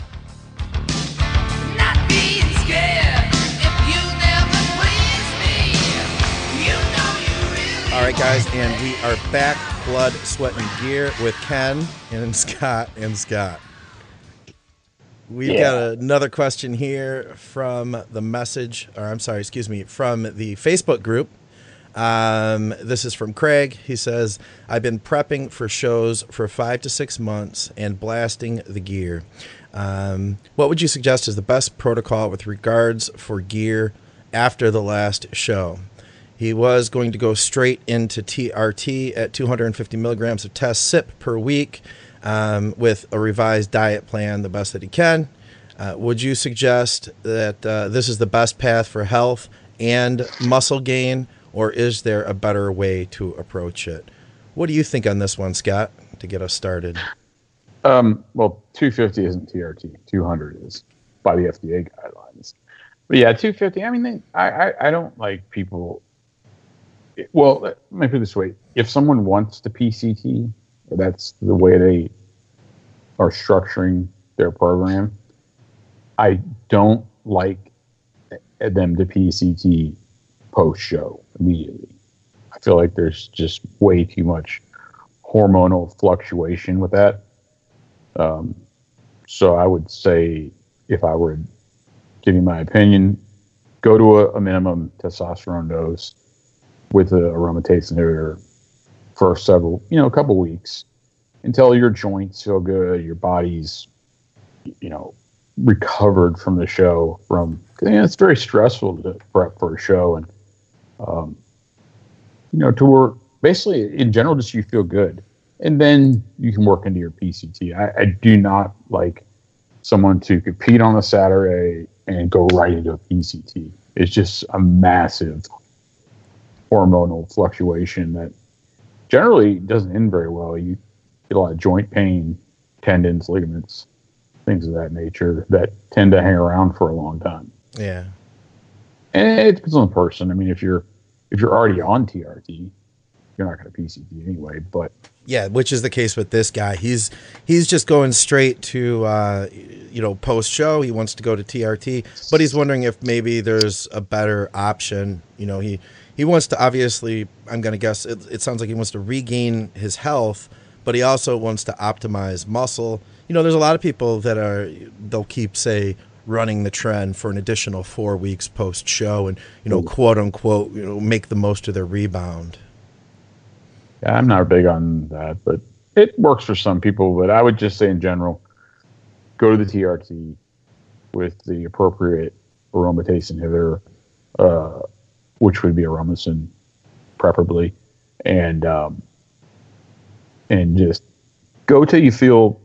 Not being scared if you never please me. You know you really All right, guys, and we are back, blood, sweat, and gear with Ken and Scott and Scott. We've Yeah. got another question here from the message, or I'm sorry, excuse me, from the Facebook group. Um, this is from Craig. He says, I've been prepping for shows for five to six months and blasting the gear. Um, what would you suggest is the best protocol with regards for gear after the last show? He was going to go straight into T R T at two hundred fifty milligrams of test S I P per week um, with a revised diet plan, the best that he can. Uh, would you suggest that uh, this is the best path for health and muscle gain, or is there a better way to approach it? What do you think on this one, Scott, to get us started? Um, well, two fifty isn't T R T. two hundred is by the F D A guidelines. But yeah, two fifty, I mean, they, I, I, I don't like people. Well, let me put it this way. If someone wants to P C T, or that's the way they are structuring their program, I don't like them to P C T post-show immediately. I feel like there's just way too much hormonal fluctuation with that. Um, so I would say, if I were giving my opinion, go to a, a minimum testosterone dose with a aromatase inhibitor for several, you know, a couple weeks until your joints feel good, your body's, you know, recovered from the show. From, you know, it's very stressful to prep for a show, and um, you know, to work basically in general, just you feel good, and then you can work into your P C T. I, I do not like someone to compete on a Saturday and go right into a P C T. It's just a massive hormonal fluctuation that generally doesn't end very well. You get a lot of joint pain, tendons, ligaments, things of that nature that tend to hang around for a long time. Yeah. And it depends on the person. I mean, if you're if you're already on T R T, you're not going to P C T anyway. But Yeah, which is the case with this guy. He's he's just going straight to uh, you know, post show. He wants to go to T R T, but he's wondering if maybe there's a better option. You know, he he wants to, obviously, I'm going to guess it, it sounds like he wants to regain his health, but he also wants to optimize muscle. You know, there's a lot of people that are, they'll keep, say, running the trend for an additional four weeks post show and, you know, quote unquote, you know, make the most of their rebound. yeah, I'm not big on that, but it works for some people. But I would just say in general, go to the T R T with the appropriate aromatase inhibitor, uh, which would be aromasin, preferably, and um, and just go till you feel,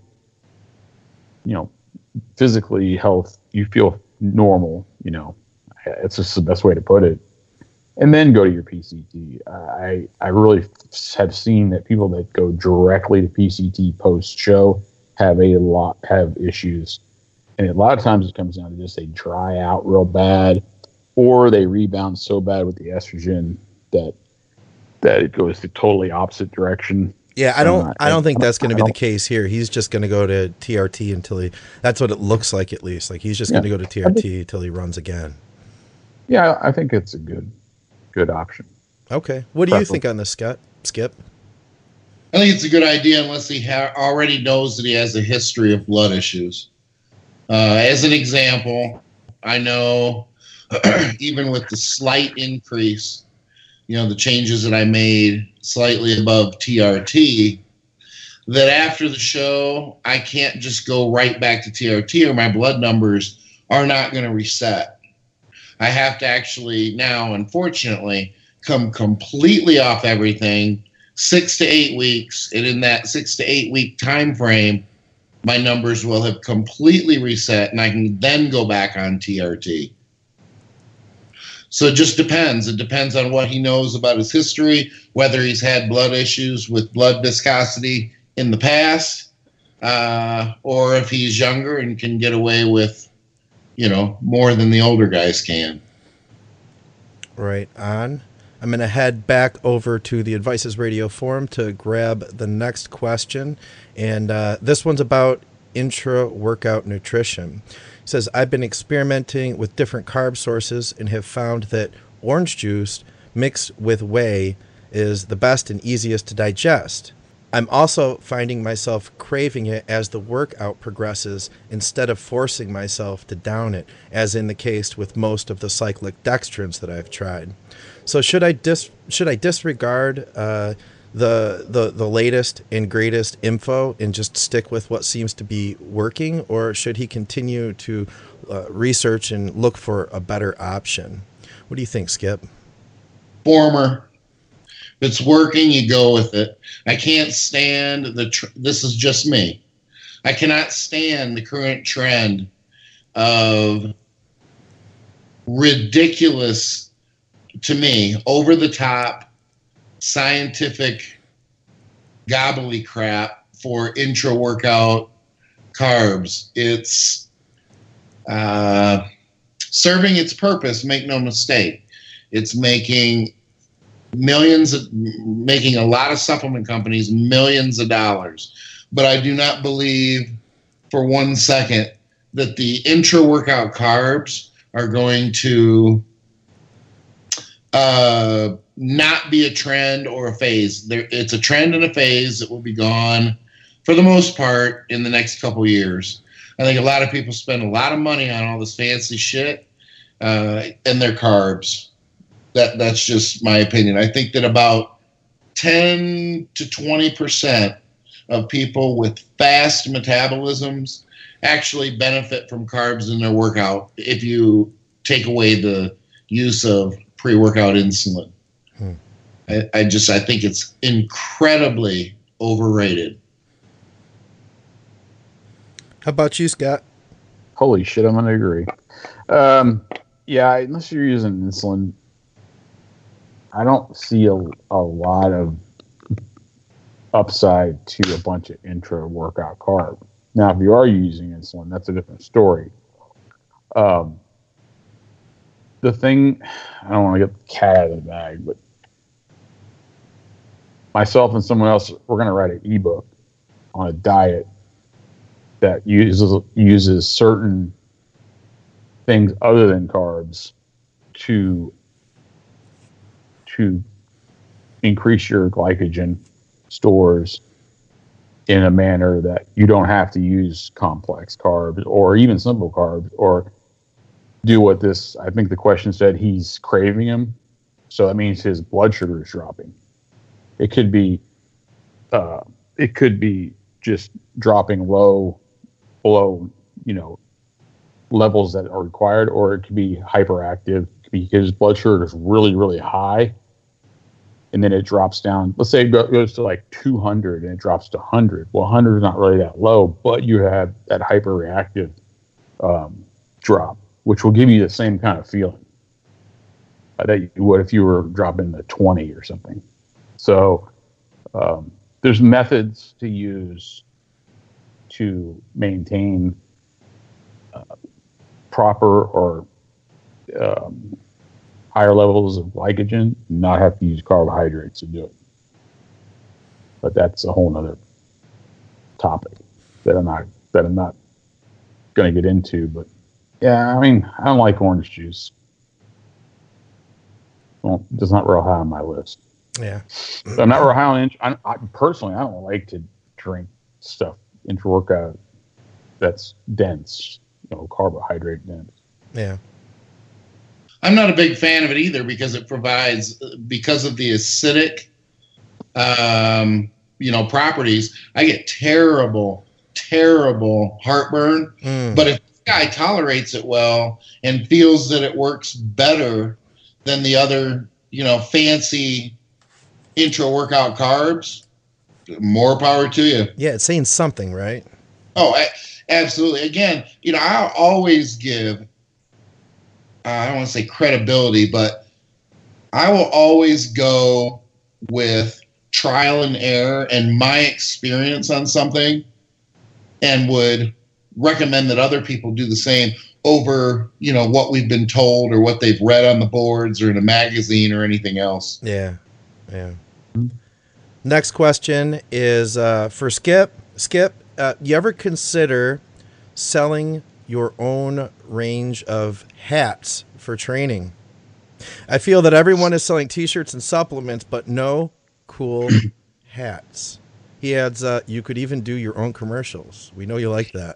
you know, physically health. You feel normal. You know, it's just the best way to put it. And then go to your P C T. I I really have seen that people that go directly to P C T post show have a lot have issues, and a lot of times it comes down to just they dry out real bad, or they rebound so bad with the estrogen that that it goes the totally opposite direction. Yeah, I don't. Uh, I don't think I- that's going to I be the don't- case here. He's just going to go to T R T until he. That's what it looks like, at least. Like he's just going to Yeah. go to T R T until he runs again. Yeah, I think it's a good good option. Okay. What do you Preferable. think on this, Scott? Skip? I think it's a good idea unless he ha- already knows that he has a history of blood issues. Uh, as an example, I know even with the slight increase, you know, the changes that I made slightly above T R T, that after the show, I can't just go right back to T R T or my blood numbers are not going to reset. I have to actually now, unfortunately, come completely off everything, six to eight weeks, and in that six to eight week time frame, my numbers will have completely reset, and I can then go back on T R T. So it just depends. It depends on what he knows about his history, whether he's had blood issues with blood viscosity in the past, uh, or if he's younger and can get away with, you know, more than the older guys can. Right on. I'm going to head back over to the Advices Radio forum to grab the next question. And uh, this one's about intra-workout nutrition. It says, I've been experimenting with different carb sources and have found that orange juice mixed with whey is the best and easiest to digest. I'm also finding myself craving it as the workout progresses instead of forcing myself to down it, as in the case with most of the cyclic dextrins that I've tried. So should I dis should I disregard uh, the the the latest and greatest info and just stick with what seems to be working, or should he continue to uh, research and look for a better option? What do you think, Skip? Former. If it's working, you go with it. I can't stand the, tr- this is just me. I cannot stand the current trend of ridiculous, to me, over the top, scientific gobbly crap for intra workout carbs. It's uh, serving its purpose, make no mistake. It's making millions of, making a lot of supplement companies millions of dollars. But I do not believe for one second that the intra-workout carbs are going to uh, not be a trend or a phase. There, it's a trend and a phase that will be gone for the most part in the next couple years. I think a lot of people spend a lot of money on all this fancy shit uh, and their carbs. That that's just my opinion. I think that about ten to twenty percent of people with fast metabolisms actually benefit from carbs in their workout if you take away the use of pre-workout insulin. Hmm. I, I just I think it's incredibly overrated. How about you, Scott? Holy shit, I'm gonna agree. Um, yeah, unless you're using insulin, I don't see a, a lot of upside to a bunch of intra-workout carb. Now, if you are using insulin, that's a different story. Um, the thing, I don't want to get the cat out of the bag, but myself and someone else, we're going to write an ebook on a diet that uses uses certain things other than carbs to to increase your glycogen stores in a manner that you don't have to use complex carbs or even simple carbs, or do what this, I think the question said, he's craving them. So that means his blood sugar is dropping. It could be, uh, it could be just dropping low, below, you know, levels that are required, or it could be hyperactive because his blood sugar is really, really high. And then it drops down. Let's say it goes to like two hundred and it drops to one hundred. Well, one hundred is not really that low, but you have that hyperreactive um, drop, which will give you the same kind of feeling uh, that you would if you were dropping to twenty or something. So um, there's methods to use to maintain uh, proper or um, higher levels of glycogen, not have to use carbohydrates to do it. But that's a whole nother topic that I'm not that I'm not going to get into. But yeah, I mean, I don't like orange juice. Well, it's not real high on my list. Yeah, so I'm not real high on. I, I personally, I don't like to drink stuff intra-workout that's dense, you know, carbohydrate dense. Yeah. I'm not a big fan of it either because it provides, because of the acidic, um, you know, properties. I get terrible, terrible heartburn. Mm. But if this guy tolerates it well and feels that it works better than the other, you know, fancy intra-workout carbs, more power to you. Yeah, it's saying something, right? Oh, I, absolutely. Again, you know, I always give I don't want to say credibility, but I will always go with trial and error and my experience on something, and would recommend that other people do the same over, you know, what we've been told or what they've read on the boards or in a magazine or anything else. Yeah. Yeah. Next question is uh, for Skip. Skip, uh, you ever consider selling your own range of hats for training? I feel that everyone is selling t-shirts and supplements, but no cool hats. He adds, uh, you could even do your own commercials. We know you like that.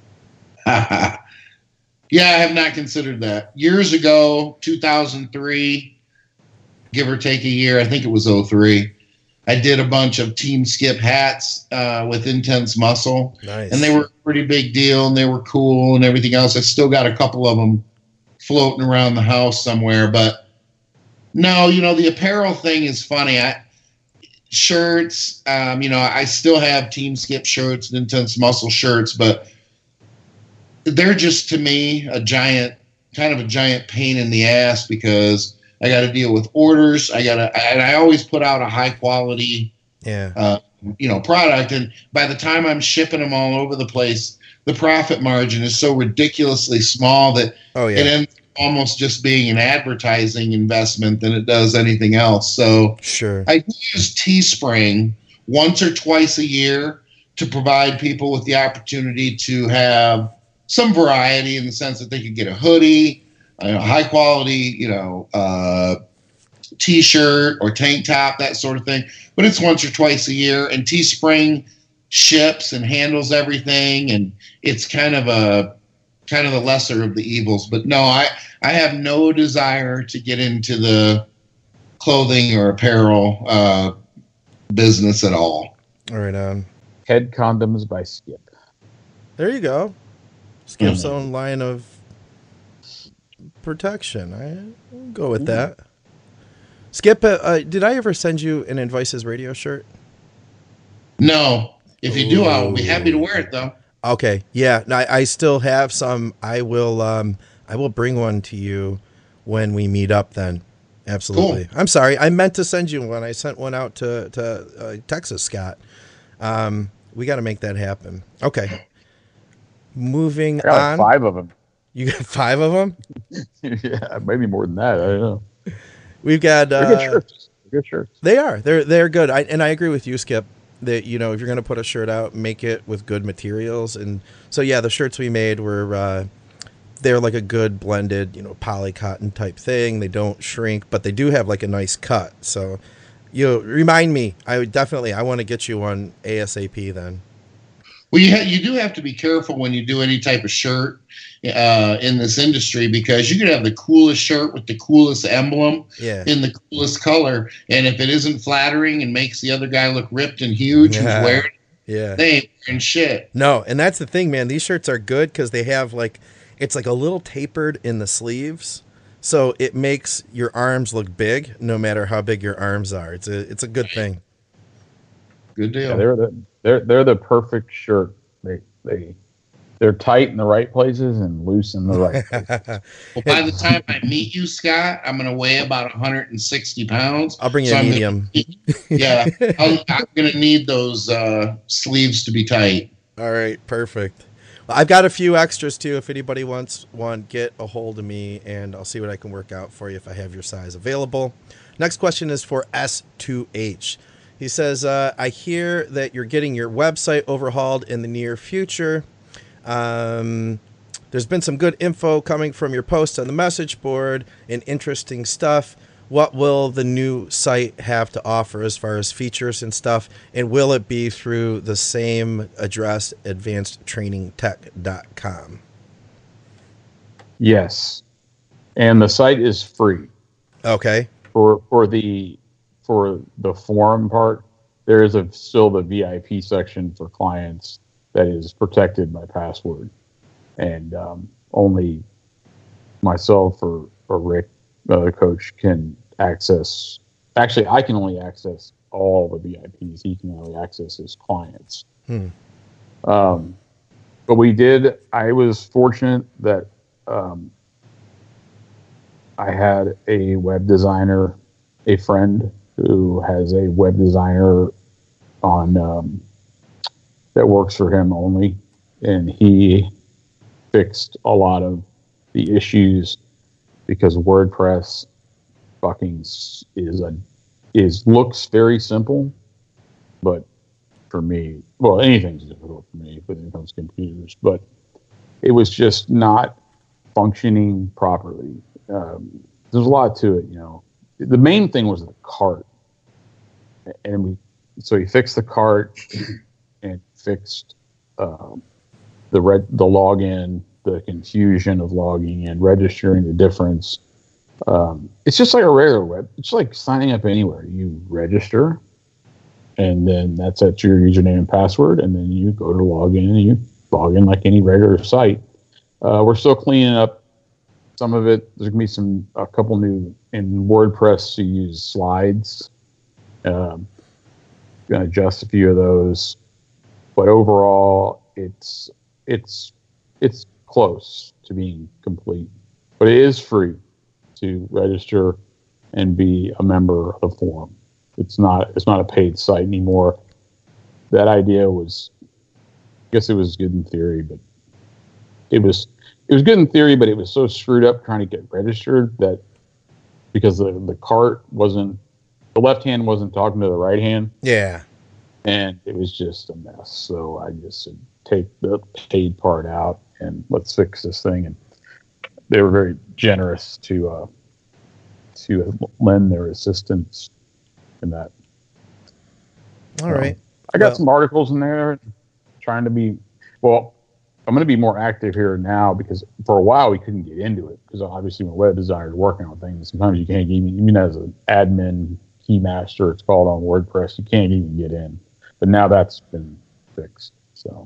Yeah, I have not considered that. Years ago, two thousand three, give or take a year, I think it was oh three, I did a bunch of Team Skip hats uh, with Intense Muscle. Nice. And they were a pretty big deal, and they were cool and everything else. I still got a couple of them floating around the house somewhere. But no, you know, the apparel thing is funny. I Shirts, um, you know, I still have Team Skip shirts and Intense Muscle shirts, but they're just, to me, a giant, kind of a giant pain in the ass, because I got to deal with orders. I got to, and I always put out a high quality, Yeah. uh, you know, product. And by the time I'm shipping them all over the place, the profit margin is so ridiculously small that Oh, it yeah. ends up almost just being an advertising investment than it does anything else. So Sure. I use Teespring once or twice a year to provide people with the opportunity to have some variety, in the sense that they could get a hoodie, a high quality, you know, uh, t-shirt or tank top, that sort of thing. But it's once or twice a year, and Teespring ships and handles everything, and it's kind of a kind of the lesser of the evils. But no, I I have no desire to get into the clothing or apparel uh, business at all. All right. Um, Head condoms by Skip. there you go. Skip's Mhm. own line of protection. I, I'll go with that. Skip, uh, uh, did I ever send you an Advices Radio shirt? No, if you do, I'll be happy to wear it though. Okay, yeah, no, I, I still have some. I will, um, I will bring one to you when we meet up. Then, absolutely. I'm sorry, I meant to send you one. I sent one out to to uh, Texas, Scott. Um, we got to make that happen. Okay, moving I got on. like five of them. You got five of them. Yeah, maybe more than that. I don't know. We've got. They're Uh, good shirts. They're good shirts. They are. They're they're good. I, and I agree with you, Skip. That, you know, if you're going to put a shirt out, make it with good materials. And so, yeah, the shirts we made were, uh, they're like a good blended, you know, poly cotton type thing. They don't shrink, but they do have like a nice cut. So, you know, remind me. I would definitely, I want to get you one ASAP then. Well, you ha- you do have to be careful when you do any type of shirt uh, in this industry, because you could have the coolest shirt with the coolest emblem Yeah. in the coolest color, and if it isn't flattering and makes the other guy look ripped and huge Yeah. who's wearing it, Yeah. they ain't wearing shit. No, and that's the thing, man. These shirts are good because they have like, it's like a little tapered in the sleeves. So it makes your arms look big no matter how big your arms are. It's a, it's a good thing. Good deal. Yeah, they're the they're they're the perfect shirt. They they they're tight in the right places and loose in the right places. Well, by the time I meet you, Scott, I'm going to weigh about one hundred sixty pounds. I'll bring you So a I'm medium. Gonna, yeah, I'm, I'm going to need those uh, sleeves to be tight. All right, perfect. Well, I've got a few extras too. If anybody wants one, get a hold of me and I'll see what I can work out for you if I have your size available. Next question is for S two H. He says, uh, I hear that you're getting your website overhauled in the near future. Um, there's been some good info coming from your posts on the message board and interesting stuff. What will the new site have to offer as far as features and stuff? And will it be through the same address, advanced training tech dot com? Yes, and the site is free Okay. for for the for the forum part. There is a still the V I P section for clients that is protected by password, and um, only myself or, or Rick, the other coach, can access. Actually, I can only access all the V I Ps. He can only access his clients. Hmm. Um, but we did. I was fortunate that um, I had a web designer, a friend who has a web designer on um, that works for him only, and he fixed a lot of the issues because WordPress fucking s- is a is looks very simple, but for me, well, anything's difficult for me when it comes to computers, but it was just not functioning properly. Um, there's a lot to it, you know. The main thing was the cart, and we so he fixed the cart and fixed um, the red the login, the confusion of logging in, registering the difference. Um, it's just like a regular web. It's like signing up anywhere. You register, and then that's at your username and password, and then you go to log in and you log in like any regular site. Uh, we're still cleaning up some of it. There's gonna be some a couple new in WordPress. You use slides. Um, gonna adjust a few of those, but overall, it's it's it's close to being complete. But it is free to register and be a member of the forum. It's not it's not a paid site anymore. That idea was, I guess it was good in theory, but it was it was good in theory, but it was so screwed up trying to get registered that because the the cart wasn't the left hand wasn't talking to the right hand, Yeah. and it was just a mess. So I just said, take the paid part out and let's fix this thing. And they were very generous to uh, to lend their assistance in that. All right. I got Well- some articles in there trying to be, well, I'm going to be more active here now because for a while we couldn't get into it because obviously when web designers are working on things, sometimes you can't even, even as an admin keymaster, it's called on WordPress, you can't even get in. But now that's been fixed. So,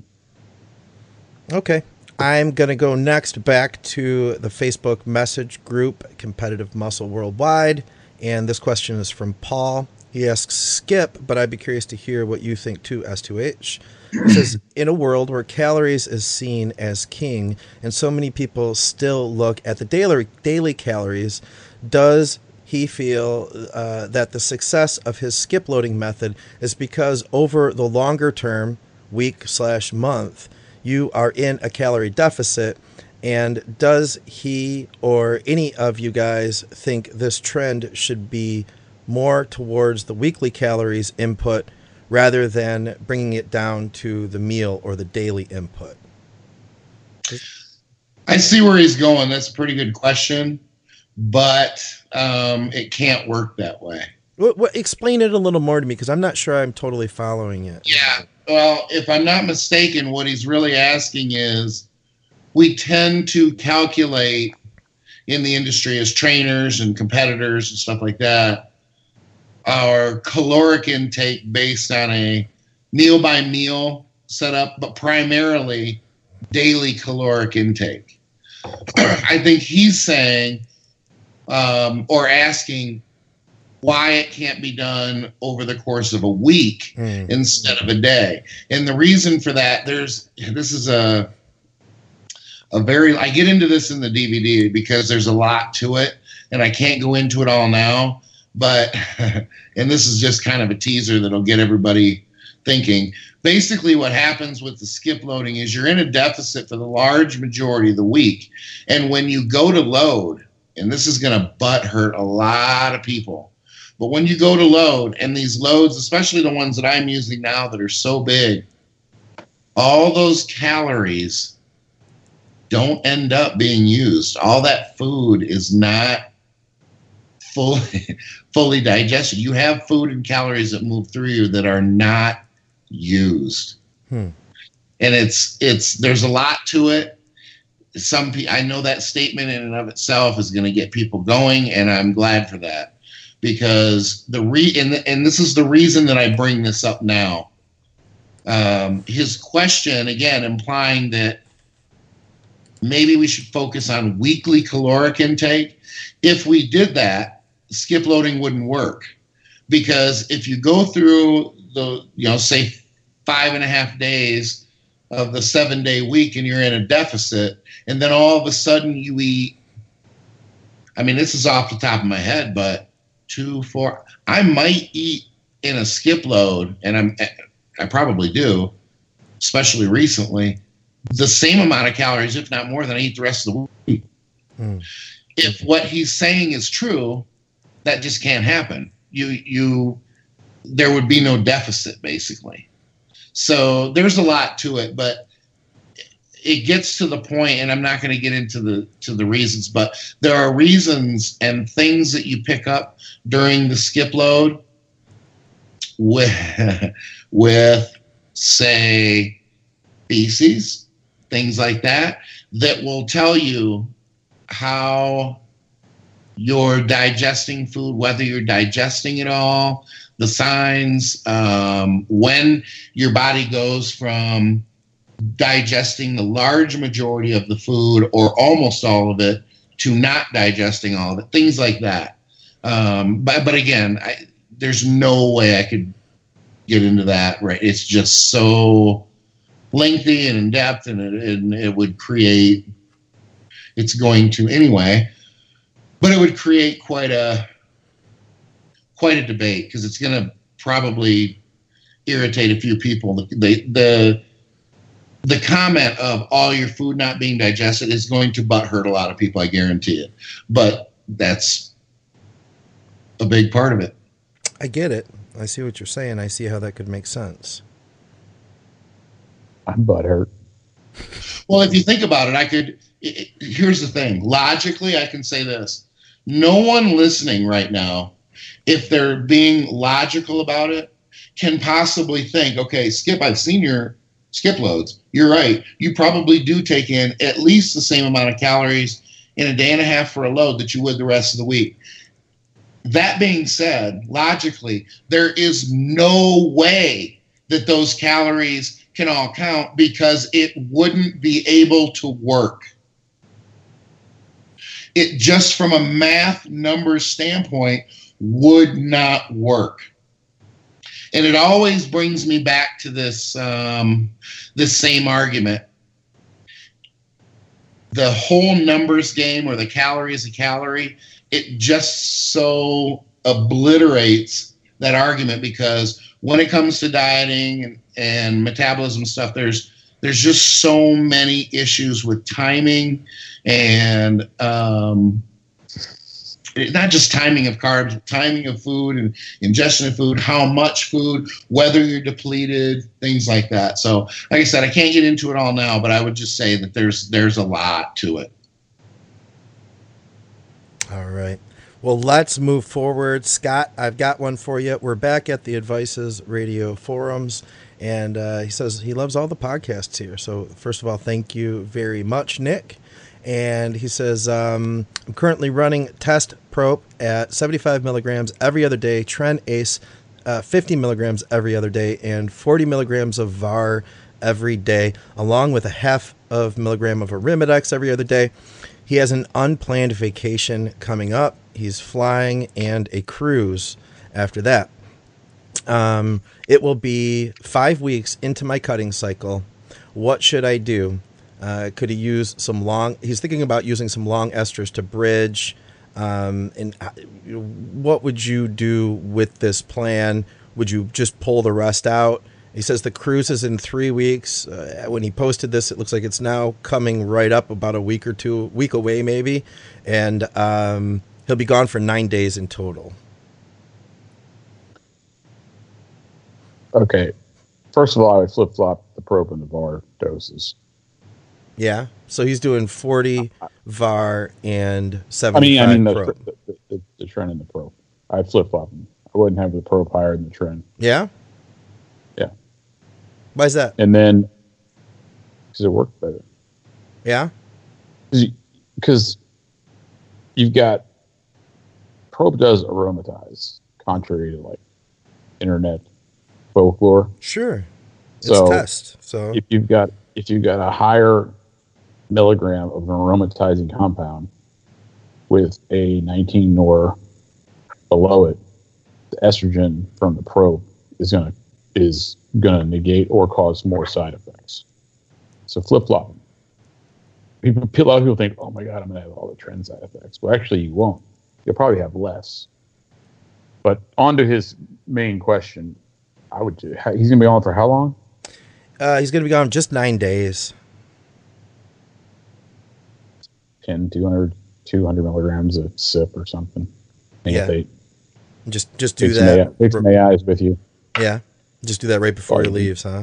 Okay. I'm going to go next back to the Facebook message group, Competitive Muscle Worldwide. And this question is from Paul. He asks, Skip, but I'd be curious to hear what you think too, S two H. He says, in a world where calories is seen as king and so many people still look at the daily, daily calories, does he feel uh, that the success of his skip loading method is because over the longer term, week slash month, you are in a calorie deficit? And does he or any of you guys think this trend should be more towards the weekly calories input rather than bringing it down to the meal or the daily input? I see where he's going. That's a pretty good question, but um, it can't work that way. What, what, explain it a little more to me because I'm not sure I'm totally following it. Yeah. Well, if I'm not mistaken, what he's really asking is we tend to calculate in the industry as trainers and competitors and stuff like that, our caloric intake based on a meal by meal setup, but primarily daily caloric intake. I think he's saying um, or asking why it can't be done over the course of a week Mm. instead of a day. And the reason for that, there's this is a a very I get into this in the D V D because there's a lot to it and I can't go into it all now, but and this is just kind of a teaser that'll get everybody thinking. Basically what happens with the skip loading is you're in a deficit for the large majority of the week, and when you go to load, and this is going to butt hurt a lot of people, but when you go to load, and these loads, especially the ones that I'm using now that are so big, all those calories don't end up being used. All that food is not fully, fully digested. You have food and calories that move through you that are not used. Hmm. And it's, it's, there's a lot to it. Some people, I know that statement in and of itself is going to get people going, and I'm glad for that. Because the re and, the, and this is the reason that I bring this up now. Um, his question, again, implying that maybe we should focus on weekly caloric intake. If we did that, skip loading wouldn't work. Because if you go through the, you know, say five and a half days of the seven day week and you're in a deficit, and then all of a sudden you eat I mean, this is off the top of my head, but two, four, I might eat in a skip load, and I'm, I probably do, especially recently, the same amount of calories, if not more, than I eat the rest of the week. Hmm. If what he's saying is true, that just can't happen. You, you, there would be no deficit, basically. So there's a lot to it, but it gets to the point, and I'm not going to get into the to the reasons, but there are reasons and things that you pick up during the skip load with, with say, feces, things like that, that will tell you how you're digesting food, whether you're digesting it all, the signs, um, when your body goes from digesting the large majority of the food or almost all of it to not digesting all of it, things like that. Um, but, but again, I, there's no way I could get into that, right? It's just so lengthy and in depth, and it, and it would create, it's going to anyway, but it would create quite a, quite a debate, because it's going to probably irritate a few people. The, the, the, the comment of all your food not being digested is going to butt hurt a lot of people, I guarantee it. But that's a big part of it. I get it. I see what you're saying. I see how that could make sense. I'm butthurt. Well, if you think about it, I could. It, it, here's the thing. Logically, I can say this. No one listening right now, if they're being logical about it, can possibly think, okay, Skip, I've seen your skip loads. You're right. You probably do take in at least the same amount of calories in a day and a half for a load that you would the rest of the week. That being said, logically, there is no way that those calories can all count, because it wouldn't be able to work. It just from a math numbers standpoint would not work. And it always brings me back to this, um, this same argument. The whole numbers game, or the calorie is a calorie, it just so obliterates that argument, because when it comes to dieting and, and metabolism stuff, there's there's just so many issues with timing and um, not just timing of carbs, timing of food and ingestion of food, how much food, whether you're depleted, things like that. So, like I said, I can't get into it all now, but I would just say that there's there's a lot to it. All right. Well, let's move forward. Scott, I've got one for you. We're back at the Advices Radio forums, and uh, he says he loves all the podcasts here. So, first of all, thank you very much, Nick. And he says, um, I'm currently running Test Prop at seventy-five milligrams every other day, Tren Ace uh, fifty milligrams every other day, and forty milligrams of V A R every day, along with a half of milligram of Arimidex every other day. He has an unplanned vacation coming up. He's flying and a cruise after that. Um, it will be five weeks into my cutting cycle. What should I do? Uh, could he use some long, he's thinking about using some long esters to bridge. Um, and what would you do with this plan? Would you just pull the rest out? He says the cruise is in three weeks. Uh, when he posted this, it looks like it's now coming right up, about a week or two, week away maybe. And um, he'll be gone for nine days in total. Okay. First of all, I would flip-flop the Prop and the V A R doses. Yeah. So he's doing forty V A R and I seventy-five mean, I mean the, Prop. the, the, the, the Tren and the Prop. I'd flip-flop them. I wouldn't have the Prop higher than the Tren. Yeah? Yeah. Why is that? And then, because it worked better. Yeah? Because you, you've got, Prop does aromatize, contrary to like internet folklore. Sure. It's So, test. So If you've got if you've got a higher milligram of an aromatizing compound with a nineteen nor below it, the estrogen from the Prop is gonna is gonna negate or cause more side effects. So flip flop them. people, a lot of people think, oh my God, I'm going to have all the trend side effects. Well, actually, you won't. You'll probably have less. But on to his main question, I would do, he's going to be on for how long? Uh, he's going to be gone just nine days. ten, two hundred, two hundred milligrams a sip or something. And Yeah. if they Just just do take some, that. A I, take some A Is with you, Yeah. Just do that right before he Probably. leaves, huh?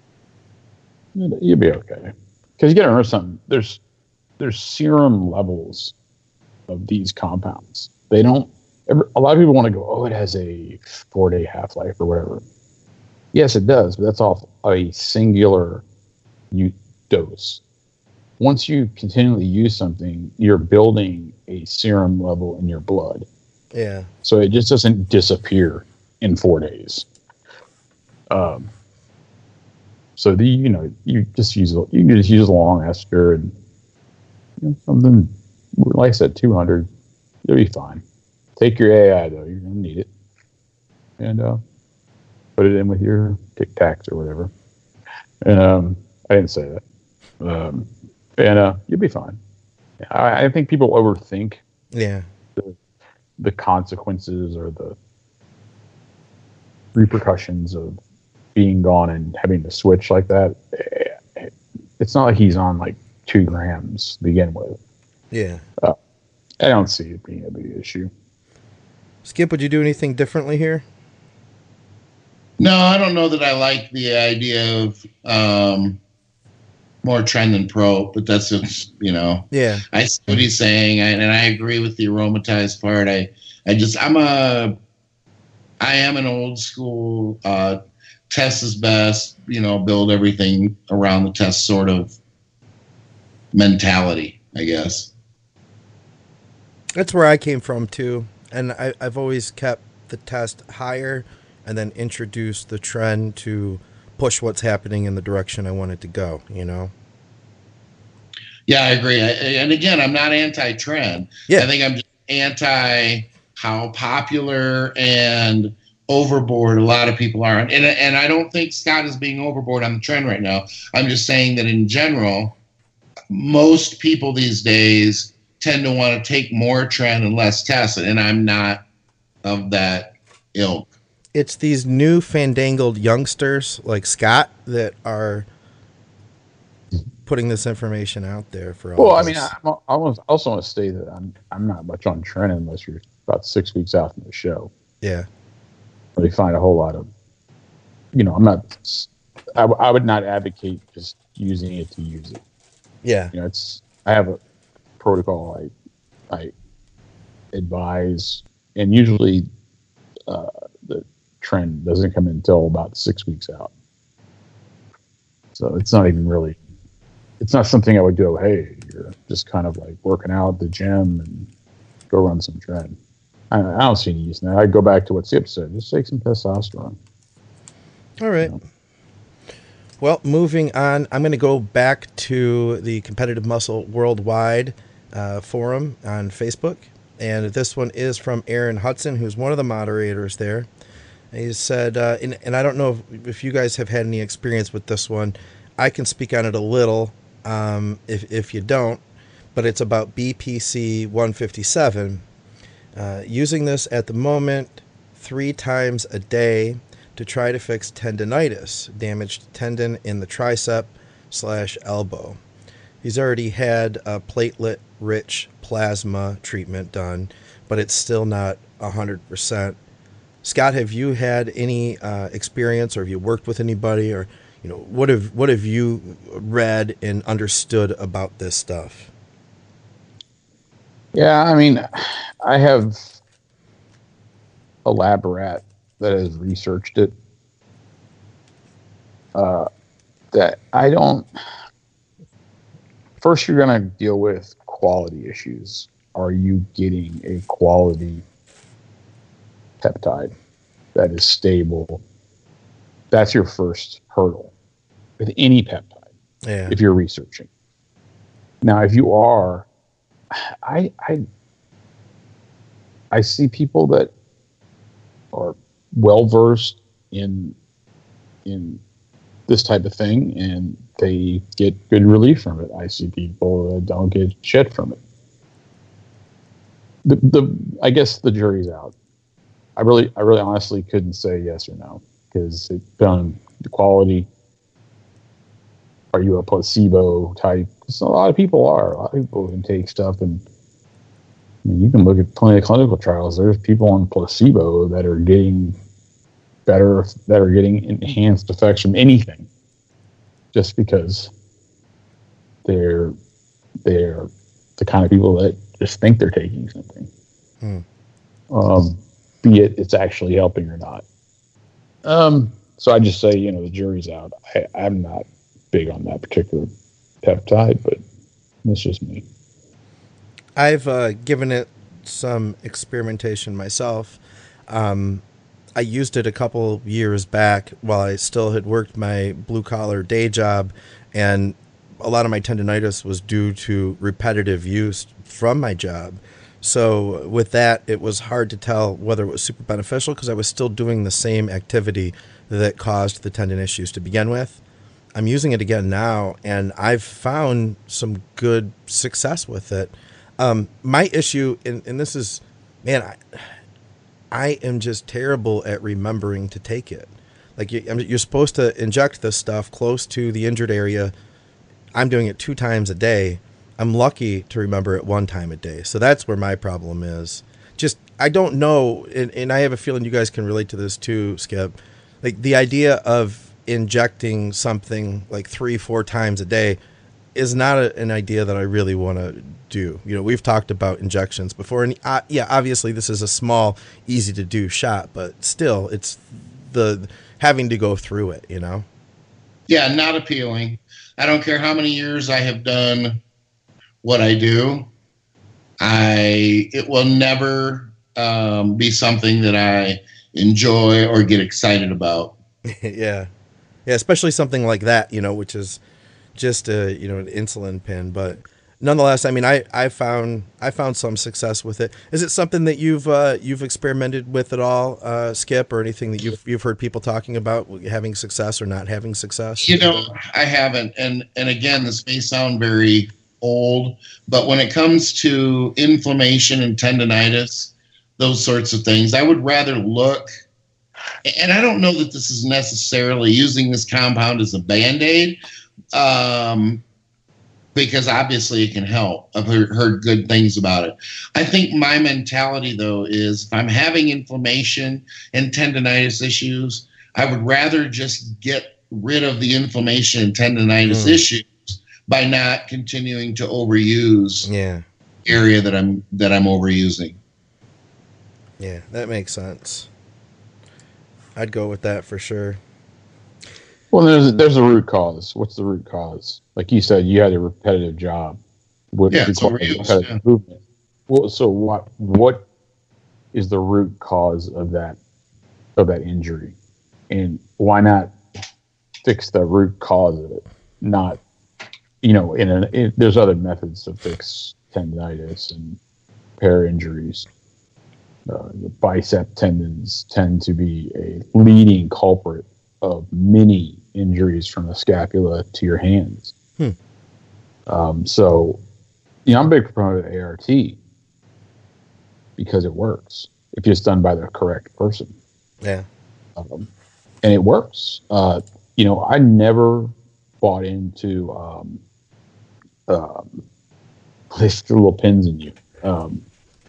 you'll be okay. Because you got to remember something. There's there's serum levels of these compounds. They don't. Every, a lot of people want to go, oh, it has a four day half life or whatever. Yes, it does, but that's off a singular u- dose. Once you continually use something, you're building a serum level in your blood. Yeah. So it just doesn't disappear in four days. Um. So the you know you just use you can just use a long ester and you know, something like I said two hundred, you'll be fine. Take your A I though, you're gonna need it, and uh, put it in with your Tic Tacs or whatever. And um, I didn't say that. Um, and uh, you'll be fine. I, I think people overthink Yeah. the, the consequences or the repercussions of being gone and having to switch like that. It's not like he's on like two grams to begin with. Yeah. I don't see it being a big issue. Skip, would you do anything differently here? No, I don't know that I like the idea of um, more trend than pro, but that's just, you know, Yeah. I see what he's saying, and I agree with the aromatized part. I, I just, I'm a, I am an old school, uh, test is best, you know, build everything around the test sort of mentality, I guess. That's where I came from too. And I, I've always kept the test higher and then introduced the trend to push what's happening in the direction I want it to go, you know? Yeah, I agree. I, and again, I'm not anti-trend. Yeah. I think I'm just anti how popular and overboard a lot of people are. And, and I don't think Scott is being overboard on the trend right now. I'm just saying that in general, most people these days tend to want to take more trend and less test. And I'm not of that ilk. It's these new fandangled youngsters like Scott that are putting this information out there for all Well, of I mean, us. I, I was- also want to say that I'm I'm not much on trend unless you're about six weeks out from the show. Yeah. Really find a whole lot of, you know, I'm not. I, w- I would not advocate just using it to use it. Yeah. You know, it's I have a protocol I I advise, and usually uh, the trend doesn't come in until about six weeks out. So it's not even really. It's not something I would go, hey, you're just kind of like working out at the gym and go run some trend. I, I don't see any use in that. I'd go back to what Skip said. Just take some testosterone. All right. You know? Well, moving on, I'm going to go back to the Competitive Muscle Worldwide uh, forum on Facebook. And this one is from Aaron Hudson, who's one of the moderators there. And he said, uh, and, and I don't know if, if you guys have had any experience with this one. I can speak on it a little um, if, if you don't, but it's about B P C one fifty-seven. Uh, using this at the moment three times a day to try to fix tendonitis, damaged tendon in the tricep slash elbow. He's already had a platelet-rich plasma treatment done, but it's still not one hundred percent. Scott, have you had any uh, experience, or have you worked with anybody, or you know, what have what have you read and understood about this stuff? Yeah, I mean, I have a lab rat that has researched it. Uh, that I don't. First, you're going to deal with quality issues. Are you getting a quality peptide that is stable? That's your first hurdle with any peptide. Yeah. If you're researching. Now, if you are, I I I see people that are well versed in in this type of thing, and they get good relief from it. I see people that don't get shit from it. The, the I guess the jury's out. I really, I really honestly couldn't say yes or no because it depends on the quality. Are you a placebo type? Because a lot of people are. A lot of people can take stuff, and I mean, you can look at plenty of clinical trials. There's people on placebo that are getting better, that are getting enhanced effects from anything, just because they're they're the kind of people that just think they're taking something. Hmm. Um, be it it's actually helping or not. Um, so I just say, you know, the jury's out. I, I'm not big on that particular peptide, but that's just me. I've uh, given it some experimentation myself. Um, I used it a couple years back while I still had worked my blue-collar day job, and a lot of my tendonitis was due to repetitive use from my job. So with that, it was hard to tell whether it was super beneficial because I was still doing the same activity that caused the tendon issues to begin with. I'm using it again now, and I've found some good success with it. Um, my issue, and, and this is, man, I, I am just terrible at remembering to take it. Like you, I mean, you're supposed to inject this stuff close to the injured area. I'm doing it two times a day. I'm lucky to remember it one time a day. So that's where my problem is. Just, I don't know, and, and I have a feeling you guys can relate to this too, Skip. Like the idea of injecting something like three, four times a day is not a, an idea that I really want to do. You know, we've talked about injections before, and uh, yeah, obviously this is a small, easy to do shot, but still, it's the having to go through it. You know. Yeah, not appealing. I don't care how many years I have done what I do. I it will never um, be something that I enjoy or get excited about. yeah, yeah, especially something like that. You know, which is just a you know an insulin pen, but nonetheless, I mean, I, I found I found some success with it. Is it something that you've uh, you've experimented with at all, uh, Skip, or anything that you've you've heard people talking about having success or not having success? You know, I haven't, and and again, this may sound very old, but when it comes to inflammation and tendonitis, those sorts of things, I would rather look. And I don't know that this is necessarily using this compound as a Band-Aid. Um, because obviously it can help. I've heard, heard good things about it. I think my mentality, though, is if I'm having inflammation and tendonitis issues, I would rather just get rid of the inflammation and tendonitis mm. issues by not continuing to overuse yeah. area that I'm that I'm overusing. Yeah, that makes sense. I'd go with that for sure. Well, there's there's a root cause. What's the root cause? Like you said, you had a repetitive job. Would yeah, it's overuse, yeah. movement. Well, so what what is the root cause of that of that injury, and why not fix the root cause of it? Not, you know, in an in, there's other methods to fix tendinitis and pair injuries. Uh, the bicep tendons tend to be a leading culprit of many injuries from the scapula to your hands. Hmm. Um, so, you know, I'm a big proponent of A R T because it works if it's done by the correct person. Yeah. Um, and it works. Uh, you know, I never bought into um, um, there's little pins in you. Um,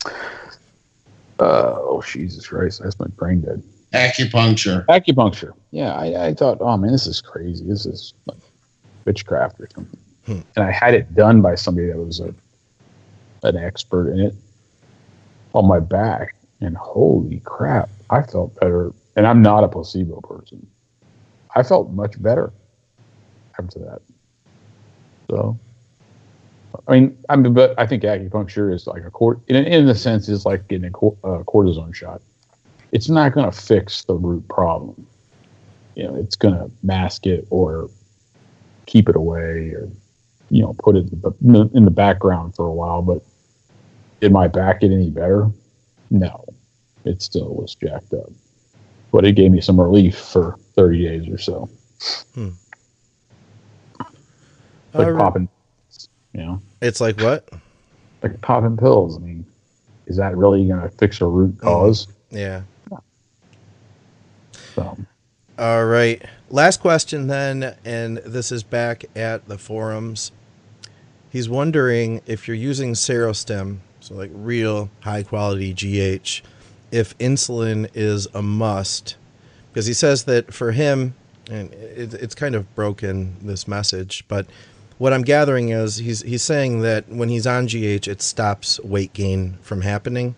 uh, oh, Jesus Christ. That's my brain dead. Acupuncture. Acupuncture. Yeah, I, I thought, oh man, this is crazy. This is like witchcraft or something. Hmm. And I had it done by somebody that was a an expert in it on my back. And holy crap, I felt better. And I'm not a placebo person. I felt much better after that. So, I mean, I mean, but I think acupuncture is like a cort. In, in a sense, is like getting a cor- uh, cortisone shot. It's not going to fix the root problem. You know, it's going to mask it or keep it away, or you know, put it in the, in the background for a while. But did my back get any better? No, it still was jacked up. But it gave me some relief for thirty days or so. Hmm. like Uh, popping, you know, It's like what? like popping pills. I mean, is that really going to fix a root cause? Yeah. So, All right. Last question then, and this is back at the forums. He's wondering if you're using Serostim, so like real high quality G H, if insulin is a must. Because he says that for him, and it, it's kind of broken, this message, but what I'm gathering is he's he's saying that when he's on G H, it stops weight gain from happening.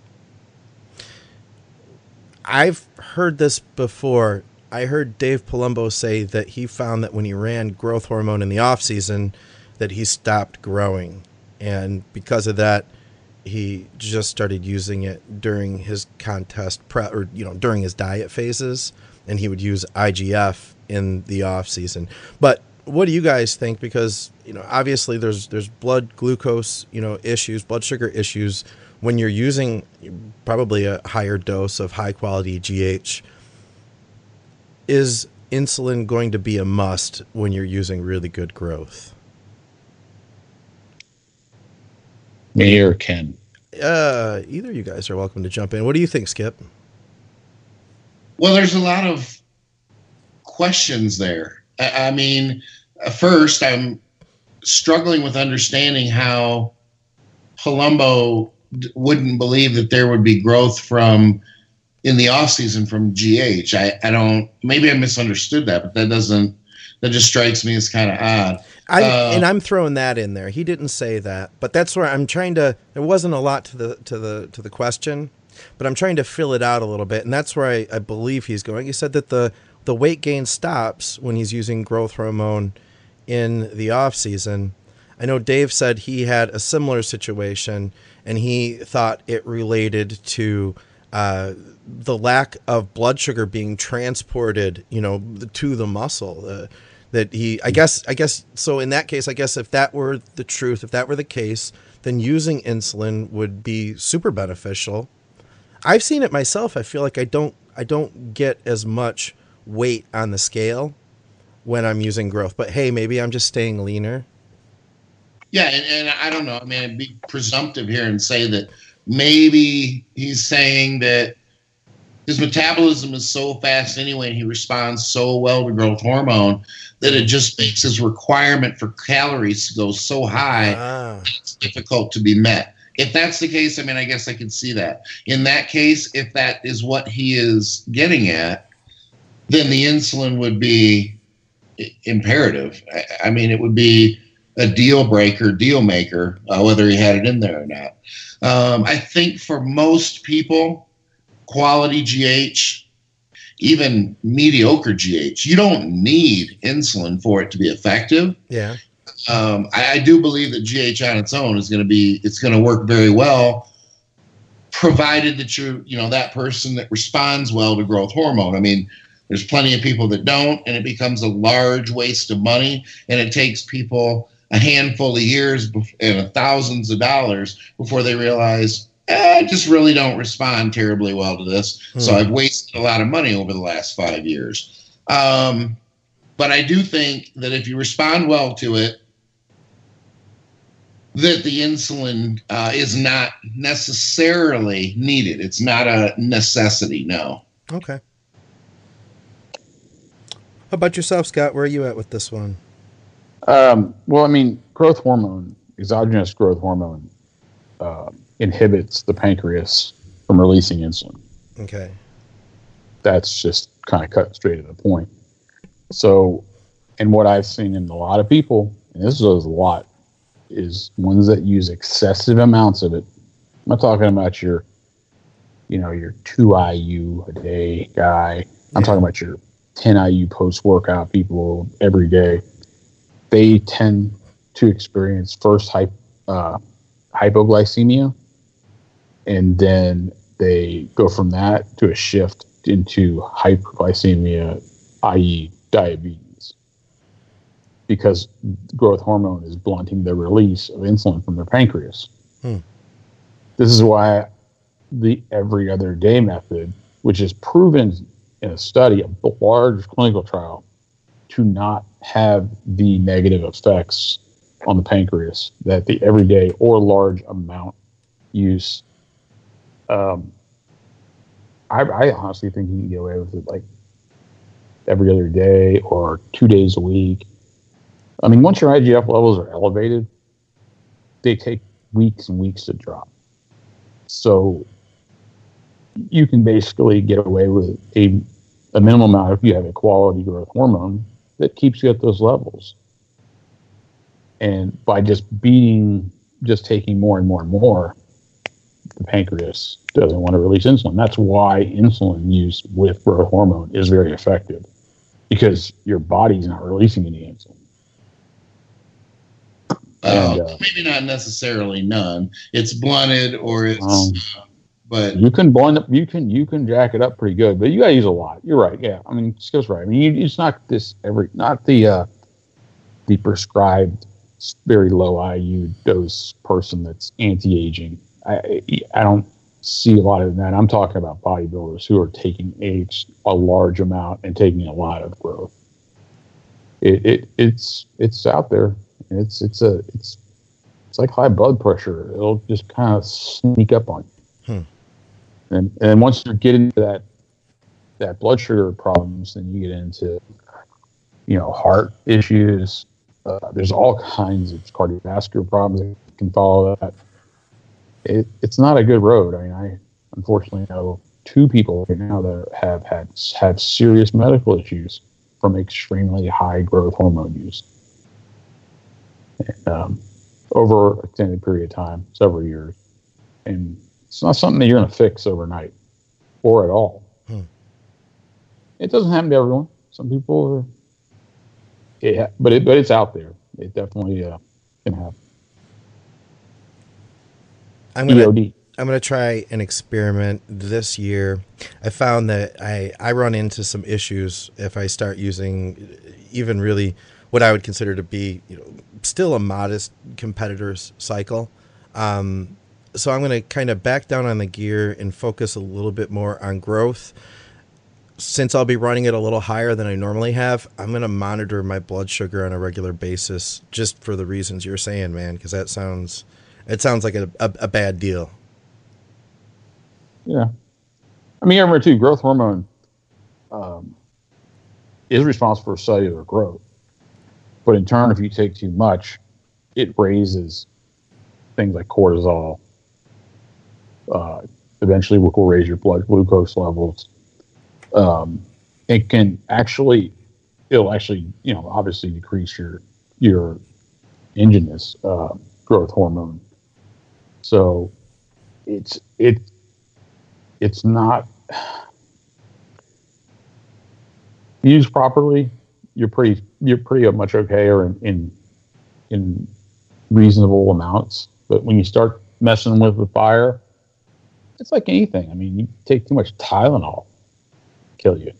I've heard this before. I heard Dave Palumbo say that he found that when he ran growth hormone in the off season, that he stopped growing, and because of that, he just started using it during his contest prep, or you know, during his diet phases, and he would use I G F in the off season. But what do you guys think? Because you know, obviously, there's there's blood glucose, you know, issues, blood sugar issues when you're using probably a higher dose of high quality G H. Is insulin going to be a must when you're using really good growth? me or Ken? Uh, either of you guys are welcome to jump in. What do you think, Skip? Well, there's a lot of questions there. I, I mean, uh, first, I'm struggling with understanding how Palumbo d- wouldn't believe that there would be growth from in the off season from G H. I, I don't. Maybe I misunderstood that, but that doesn't. That just strikes me as kind of odd. I Uh, and I'm throwing that in there. He didn't say that, but that's where I'm trying to. There wasn't a lot to the to the to the question, but I'm trying to fill it out a little bit, and that's where I, I believe he's going. He said that the the weight gain stops when he's using growth hormone in the off season. I know Dave said he had a similar situation, and he thought it related to uh, the lack of blood sugar being transported, you know, to the muscle. Uh, that he, I guess, I guess. So in that case, I guess if that were the truth, if that were the case, then using insulin would be super beneficial. I've seen it myself. I feel like I don't, I don't get as much weight on the scale when I'm using growth. But hey, maybe I'm just staying leaner. Yeah, and, and I don't know. I mean, I'd be presumptive here and say that maybe he's saying that his metabolism is so fast anyway, and he responds so well to growth hormone that it just makes his requirement for calories to go so high Ah. that it's difficult to be met. If that's the case, I mean, I guess I could see that. In that case, if that is what he is getting at, then the insulin would be i- imperative. I, I mean, it would be a deal breaker, deal maker, uh, whether he had it in there or not. Um, I think for most people, quality G H, even mediocre G H, you don't need insulin for it to be effective. Yeah. Um, I, I do believe that G H on its own is going to be, it's going to work very well, provided that you, you know, that person that responds well to growth hormone. I mean, there's plenty of people that don't, and it becomes a large waste of money, and it takes people a handful of years bef- and thousands of dollars before they realize, eh, I just really don't respond terribly well to this. So Hmm. I've wasted a lot of money over the last five years. Um, but I do think that if you respond well to it, that the insulin uh, is not necessarily needed. It's not a necessity, no. Okay. How about yourself, Scott? Where are you at with this one? Um, well, I mean, growth hormone, exogenous growth hormone, uh, inhibits the pancreas from releasing insulin. Okay. That's just kind of cut straight to the point. So, and what I've seen in a lot of people, and this is a lot, is ones that use excessive amounts of it. I'm not talking about your, you know, your two I U a day guy. I'm Yeah. talking about your ten I U post-workout people every day. They tend to experience first hy- uh, hypoglycemia, and then they go from that to a shift into hyperglycemia, that is diabetes, because growth hormone is blunting the release of insulin from their pancreas. Hmm. This is why the every other day method, which is proven in a study, a large clinical trial, to not have the negative effects on the pancreas that the everyday or large amount use. Um, I, I honestly think you can get away with it like every other day or two days a week. I mean, once your I G F levels are elevated, they take weeks and weeks to drop. So you can basically get away with a, a minimum amount if you have a quality growth hormone that keeps you at those levels. And by just beating, just taking more and more and more, the pancreas doesn't want to release insulin. That's why insulin use with growth hormone is very effective, because your body's not releasing any insulin. Uh, And, uh, maybe not necessarily none. It's blunted or it's, Um, uh, but You can blend up, you can you can jack it up pretty good, but you gotta use a lot. You're right. Yeah, I mean, Skip's right. I mean, you, it's not this every, not the uh, the prescribed very low I U dose person that's anti-aging. I I don't see a lot of that. I'm talking about bodybuilders who are taking a a large amount and taking a lot of growth. It, it it's it's out there. It's it's a it's it's like high blood pressure. It'll just kind of sneak up on you. Hmm. And and once you get into that that blood sugar problems, then you get into, you know, heart issues. Uh, there's all kinds of cardiovascular problems that can follow that. It, it's not a good road. I mean, I unfortunately know two people right now that have had have serious medical issues from extremely high growth hormone use. And, um, over an extended period of time, several years. And it's not something that you're going to fix overnight or at all. Hmm. It doesn't happen to everyone. Some people are, yeah, but it, but it's out there. It definitely uh, can happen. I'm gonna E O D. I'm gonna try an experiment this year. I found that I I run into some issues if I start using even really what I would consider to be, you know, still a modest competitor's cycle. Um, so I'm gonna kind of back down on the gear and focus a little bit more on growth. Since I'll be running it a little higher than I normally have, I'm going to monitor my blood sugar on a regular basis, just for the reasons you're saying, man, because that sounds, it sounds like a, a, a bad deal. Yeah. I mean, remember too, growth hormone um, is responsible for cellular growth. But in turn, if you take too much, it raises things like cortisol. Uh, eventually, will raise your blood glucose levels. Um, it can actually, it'll actually, you know, obviously decrease your your endogenous uh, growth hormone. So it's it it's not used properly. You're pretty you're pretty much okay, or in in, in reasonable amounts. But when you start messing with the fire, it's like anything. I mean, you take too much Tylenol, kill you.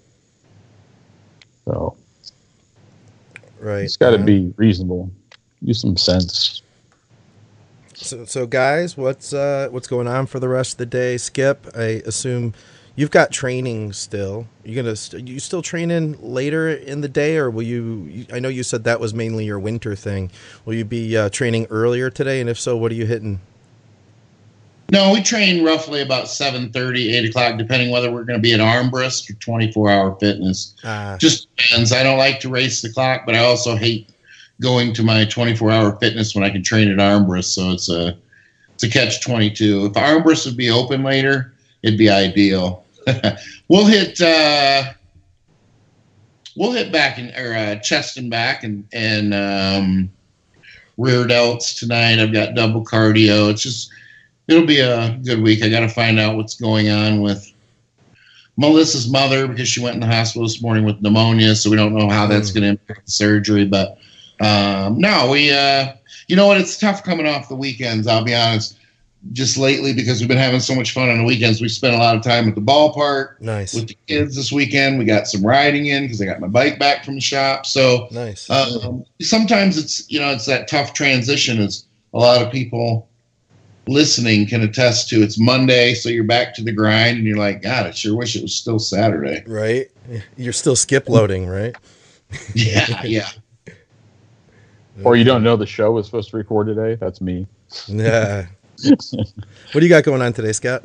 So Right. it's got to Uh, be reasonable. Use some sense. So, so guys, what's uh, what's going on for the rest of the day? Skip, I assume you've got training still. You gonna st- you still training later in the day, or will you, you? I know you said that was mainly your winter thing. Will you be uh, training earlier today? And if so, what are you hitting? No, we train roughly about seven thirty, eight o'clock, depending whether we're going to be at Armbrust or twenty-four hour fitness. Uh, Just depends. I don't like to race the clock, but I also hate going to my twenty-four hour fitness when I can train at Armbrust. So it's a, it's a catch twenty-two. If Armbrust would be open later, it'd be ideal. we'll hit, uh, we'll hit back in, or uh, chest and back and, and um, rear delts tonight. I've got double cardio. It's just, it'll be a good week. I got to find out what's going on with Melissa's mother, because she went in the hospital this morning with pneumonia, so we don't know how that's Mm. going to impact the surgery. But um, no, we, uh, you know what? It's tough coming off the weekends, I'll be honest. Just lately, because we've been having so much fun on the weekends. We spent a lot of time at the ballpark nice, with the kids this weekend. We got some riding in because I got my bike back from the shop. So nice. um, sometimes it's, you know, it's that tough transition, as a lot of people listening can attest to. It's Monday, so you're back to the grind, and you're like, God, I sure wish it was still Saturday. Right. You're still skip loading, right? Yeah, yeah. Or you don't know the show was supposed to record today? That's me. Yeah. What do you got going on today, Scott?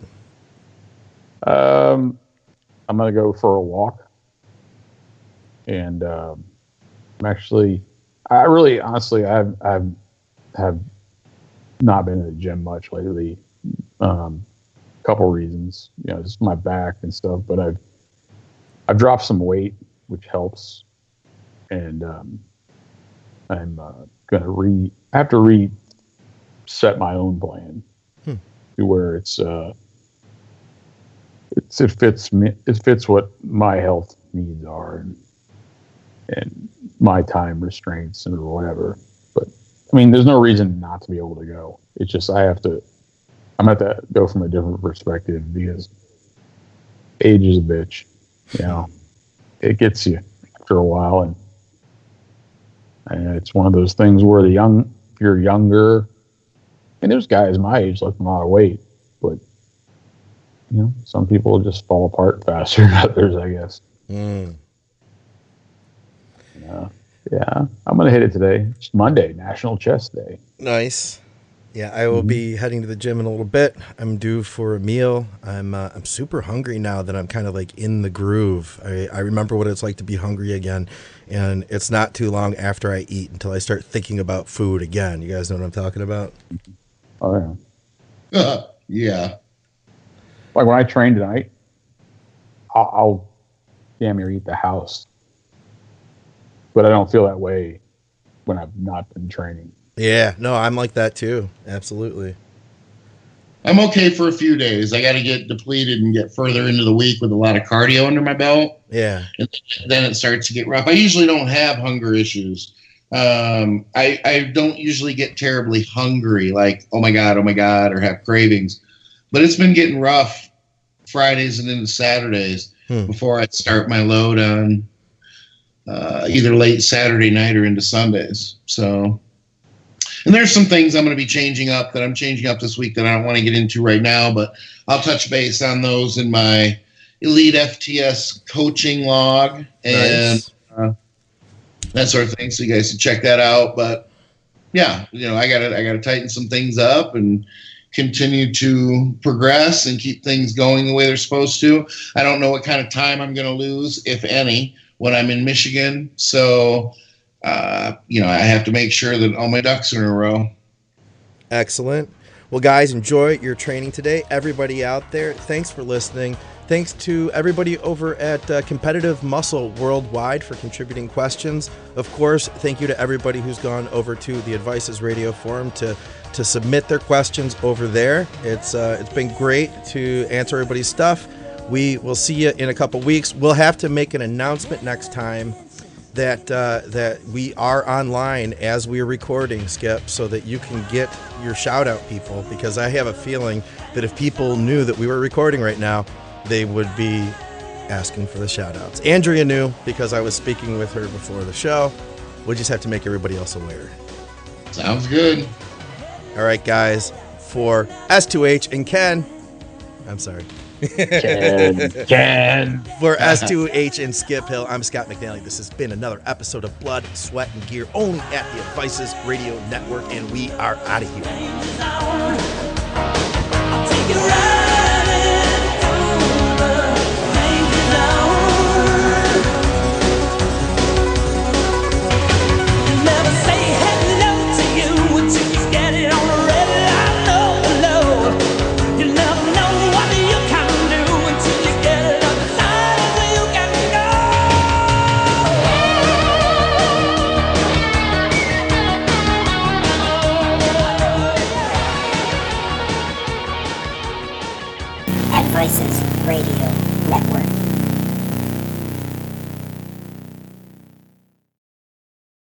Um, I'm gonna go for a walk, and um, I'm actually, I really, honestly, I've, I've, have not been in the gym much lately. Um, couple reasons, you know, just my back and stuff. But I've, I've dropped some weight, which helps, and um, I'm uh, gonna re, I have to reset my own plan hmm. to where it's. Uh, It's, it fits me. It fits what my health needs are, and and my time restraints and whatever. But I mean, there's no reason not to be able to go. It's just I have to. I'm at to go from a different perspective because age is a bitch. You know, it gets you after a while, and and it's one of those things where the young, if you're younger, and there's guys my age lifting a lot of weight, but. You know, some people just fall apart faster than others, I guess. Mm. Yeah, yeah. I'm gonna hit it today. It's Monday, National Chest Day. Nice. Yeah, I will mm-hmm. be heading to the gym in a little bit. I'm due for a meal. I'm uh, I'm super hungry now that I'm kind of like in the groove. I, I remember what it's like to be hungry again, and it's not too long after I eat until I start thinking about food again. You guys know what I'm talking about? Oh yeah. Uh, yeah. Like when I train tonight, I'll, I'll damn near eat the house. But I don't feel that way when I've not been training. Yeah, no, I'm like that too. Absolutely. I'm okay for a few days. I got to get depleted and get further into the week with a lot of cardio under my belt. Yeah. And then it starts to get rough. I usually don't have hunger issues. Um, I, I don't usually get terribly hungry, like, oh my God, oh my God, or have cravings. But it's been getting rough Fridays and into Saturdays hmm. before I start my load on uh, either late Saturday night or into Sundays. So, and there's some things I'm going to be changing up that I'm changing up this week that I don't want to get into right now, but I'll touch base on those in my Elite F T S coaching log and nice. uh, that sort of thing. So you guys can check that out. But yeah, you know, I got to I got to tighten some things up and continue to progress and keep things going the way they're supposed to. I don't know what kind of time I'm going to lose, if any, when I'm in Michigan. So, uh, you know, I have to make sure that all my ducks are in a row. Excellent. Well, guys, enjoy your training today. Everybody out there, thanks for listening. Thanks to everybody over at uh, Competitive Muscle Worldwide for contributing questions. Of course, thank you to everybody who's gone over to the Advices Radio Forum to to submit their questions over there. It's uh, it's been great to answer everybody's stuff. We will see you in a couple weeks. We'll have to make an announcement next time that uh, that we are online as we are recording, Skip, so that you can get your shout out, people, because I have a feeling that if people knew that we were recording right now, they would be asking for the shout outs. Andrea knew because I was speaking with her before the show. We'll just have to make everybody else aware. Sounds good. All right, guys, for S two H and Ken, I'm sorry. Ken, Ken. For S two H and Skip Hill, I'm Scott McNally. This has been another episode of Blood, Sweat, and Gear, only at the Advices Radio Network, and we are out of here. I'll take you right. Advices Radio.